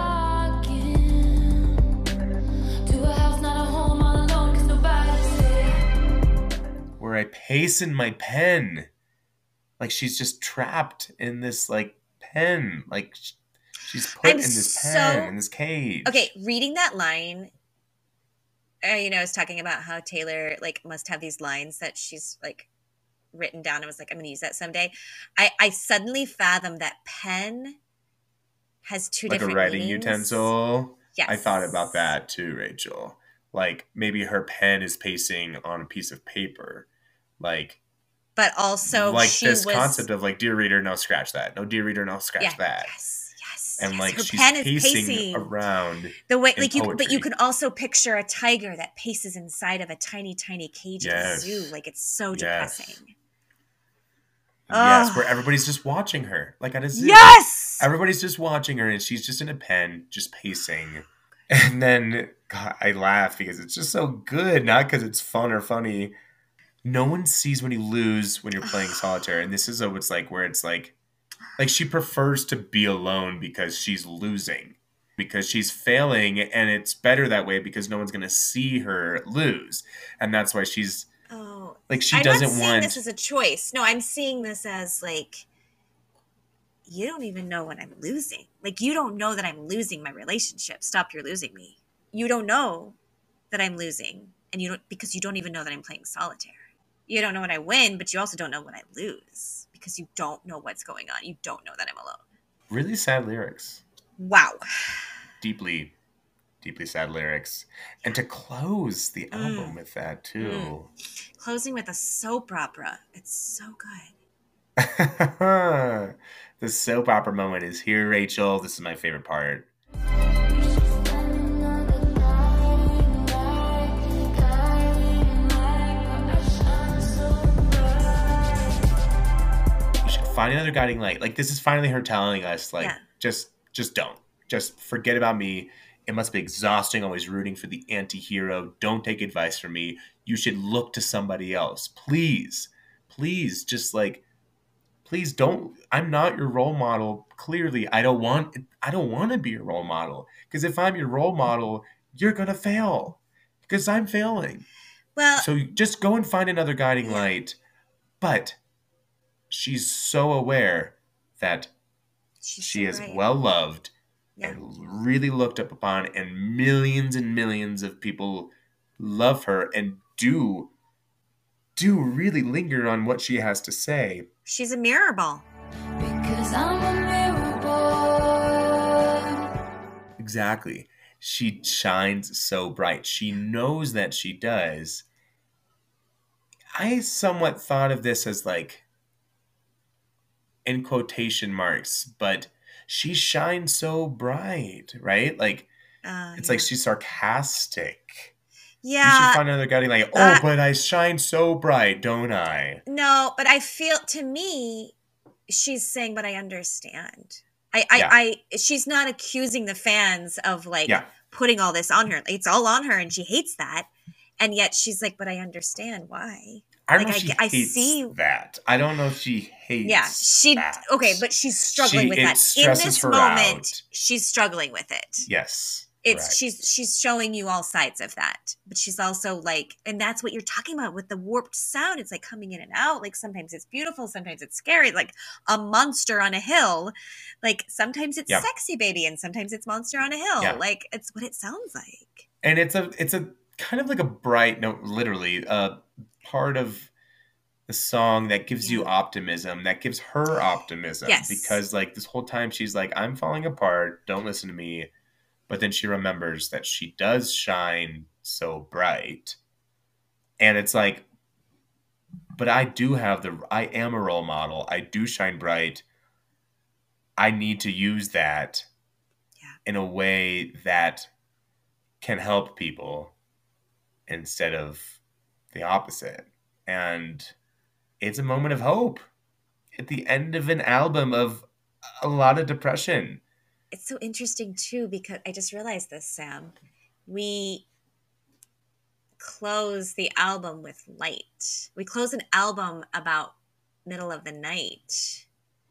walking, to a house, not a home, all alone, because nobody's there. Where I pace in my pen. Like she's just trapped in this like pen. Like she's put in this pen, in this cage. Okay, reading that line, I was talking about how Taylor like must have these lines that she's like written down. I was like, I'm going to use that someday. I suddenly fathomed that pen has two different like a writing meanings. Utensil. Yes. I thought about that too, Rachel. Like maybe her pen is pacing on a piece of paper. Like, but also like this concept of like, dear reader, no, scratch that. No, dear reader, no, scratch that. Yes. And like her she's pen pacing around the way, like but you can also picture a tiger that paces inside of a tiny cage at a zoo. Like it's so depressing. Yes, where everybody's just watching her, like at a zoo. Yes, everybody's just watching her, and she's just in a pen, just pacing. And then God, I laugh because it's just so good, not because it's fun or funny. No one sees when you lose when you're playing solitaire, and this is what's like where it's like she prefers to be alone because she's losing, because she's failing, and it's better that way because no one's going to see her lose. And that's why she's like, she doesn't want... I'm not seeing this as a choice. No, I'm seeing this as like, you don't even know when I'm losing. Like, you don't know that I'm losing my relationship. Stop, you're losing me. You don't know. that I'm losing, and because you don't even know that I'm playing solitaire. You don't know when I win, but you also don't know when I lose because you don't know what's going on. You don't know that I'm alone. Really sad lyrics. Wow. Deeply, deeply sad lyrics. And to close the album with that too. Closing with a soap opera. It's so good. The soap opera moment is here, Rachel. This is my favorite part. Find another guiding light. Like, this is finally her telling us, like, just don't. Just forget about me. It must be exhausting always rooting for the anti-hero. Don't take advice from me. You should look to somebody else. Please, just like, please don't. I'm not your role model. Clearly, I don't want to be your role model. Because if I'm your role model, you're going to fail. Because I'm failing. Well, so just go and find another guiding light. But she's so aware that she is well loved and really looked up upon, and millions of people love her and do really linger on what she has to say. She's a mirror ball. Because I'm a mirror ball. Exactly. She shines so bright. She knows that she does. I somewhat thought of this as like, in quotation marks, but she shines so bright, right? Like, it's like she's sarcastic. Yeah. You should find another guiding light. But I shine so bright, don't I? No, but I feel, to me, she's saying, but I understand. She's not accusing the fans of like putting all this on her. It's all on her and she hates that. And yet she's like, but I understand why. I don't know if she hates that. I don't know if she hates that. Okay, but she's struggling with that. In this moment, she's struggling with it. Yes. It's she's showing you all sides of that. But she's also like, and that's what you're talking about with the warped sound. It's like coming in and out. Like sometimes it's beautiful, sometimes it's scary. Like a monster on a hill. Like sometimes it's sexy baby and sometimes it's monster on a hill. Yeah. Like it's what it sounds like. And it's a kind of like a bright note, literally, part of the song that gives you optimism, that gives her optimism. Yes. Because like this whole time she's like, I'm falling apart, don't listen to me. But then she remembers that she does shine so bright. And it's like, but I am a role model. I do shine bright. I need to use that in a way that can help people instead of the opposite. And it's a moment of hope at the end of an album of a lot of depression. It's so interesting too, because I just realized this, Sam. We close the album with light. We close an album about middle of the night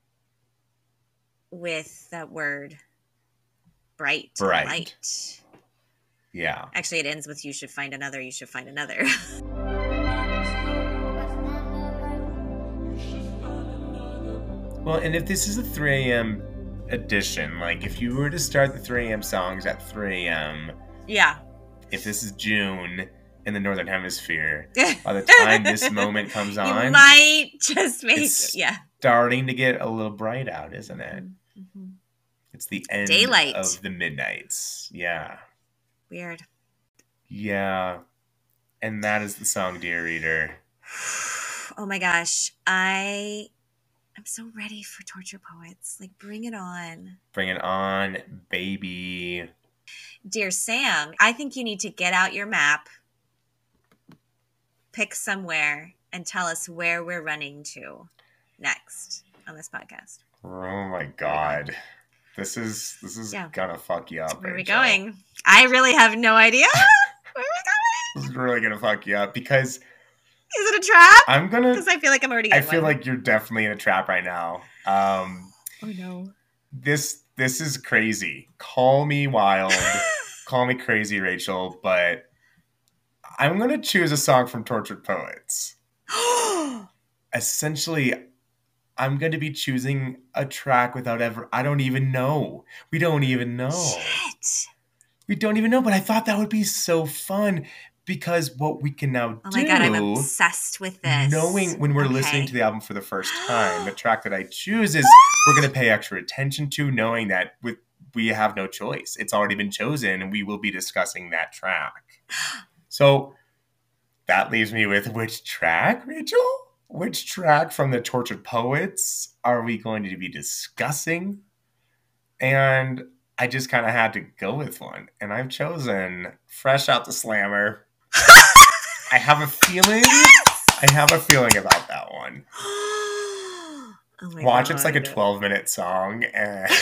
with that word bright. Light. Yeah. Actually, it ends with you should find another, you should find another. Well, and if this is a 3 a.m. edition, like if you were to start the 3 a.m. songs at 3 a.m. Yeah. If this is June in the Northern Hemisphere, by the time this moment comes on, you might just make it's starting to get a little bright out, isn't it? Mm-hmm. It's the end Daylight of the midnights. Yeah. Weird. Yeah. And that is the song, Dear Reader. Oh my gosh. I'm so ready for Torture Poets. Like, bring it on. Bring it on, baby. Dear Sam, I think you need to get out your map, pick somewhere, and tell us where we're running to next on this podcast. Oh my God. This is gonna fuck you up. Where are we going? I really have no idea. Where are we going? This is really gonna fuck you up because... Is it a trap? Because I feel like I'm already. I feel like you're definitely in a trap right now. Oh no. This is crazy. Call me wild. Call me crazy, Rachel. But I'm gonna choose a song from Tortured Poets. Essentially, I'm going to be choosing a track without ever... I don't even know. We don't even know. Shit. We don't even know, but I thought that would be so fun because what we can now do... Oh my God, I'm obsessed with this. Knowing when we're listening to the album for the first time, the track that I choose is we're going to pay extra attention to, knowing that we have no choice. It's already been chosen, and we will be discussing that track. So that leaves me with which track, Rachel? Which track from the Tortured Poets are we going to be discussing? And I just kind of had to go with one. And I've chosen Fresh Out the Slammer. I have a feeling. I have a feeling about that one. Oh my Watch, God. it's like a 12-minute song. And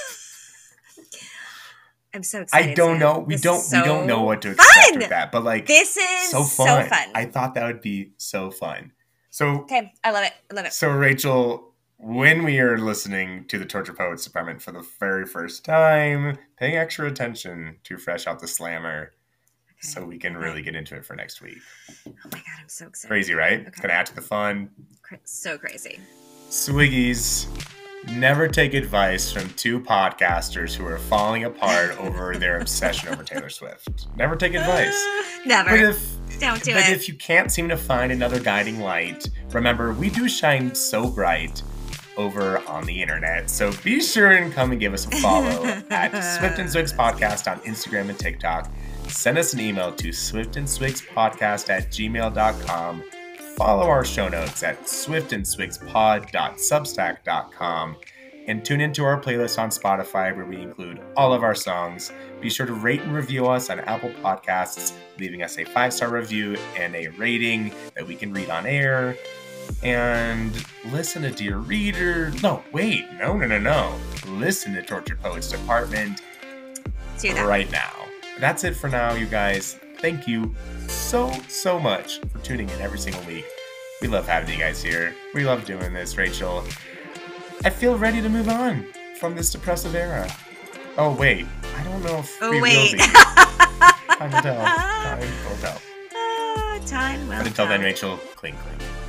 I'm so excited. I don't know. We don't know what to expect with that. But like, this is so fun. I thought that would be so fun. So okay, I love it. I love it. So Rachel, when we are listening to the Tortured Poets Department for the very first time, paying extra attention to Fresh Out the Slammer, so we can really get into it for next week. Oh my God, I'm so excited. Crazy, right? Okay. It's going to add to the fun. So crazy. Swiggies, never take advice from two podcasters who are falling apart over their obsession over Taylor Swift. Never take advice. Never. Don't do it. But if you can't seem to find another guiding light, remember, we do shine so bright over on the internet. So be sure and come and give us a follow at Swift and Swigs Podcast on Instagram and TikTok. Send us an email to swiftandswigspodcast@gmail.com. Follow our show notes at swiftandswigspod.substack.com. And tune into our playlist on Spotify where we include all of our songs. Be sure to rate and review us on Apple Podcasts, leaving us a 5-star review and a rating that we can read on air. And listen to Dear Reader. No. Listen to Tortured Poets Department right now. That's it for now, you guys. Thank you so much for tuning in every single week. We love having you guys here. We love doing this, Rachel. I feel ready to move on from this depressive era. Oh, wait. I don't know if we will be. Time will tell. Time will tell. Time will tell. But until then, Rachel, clink, clink.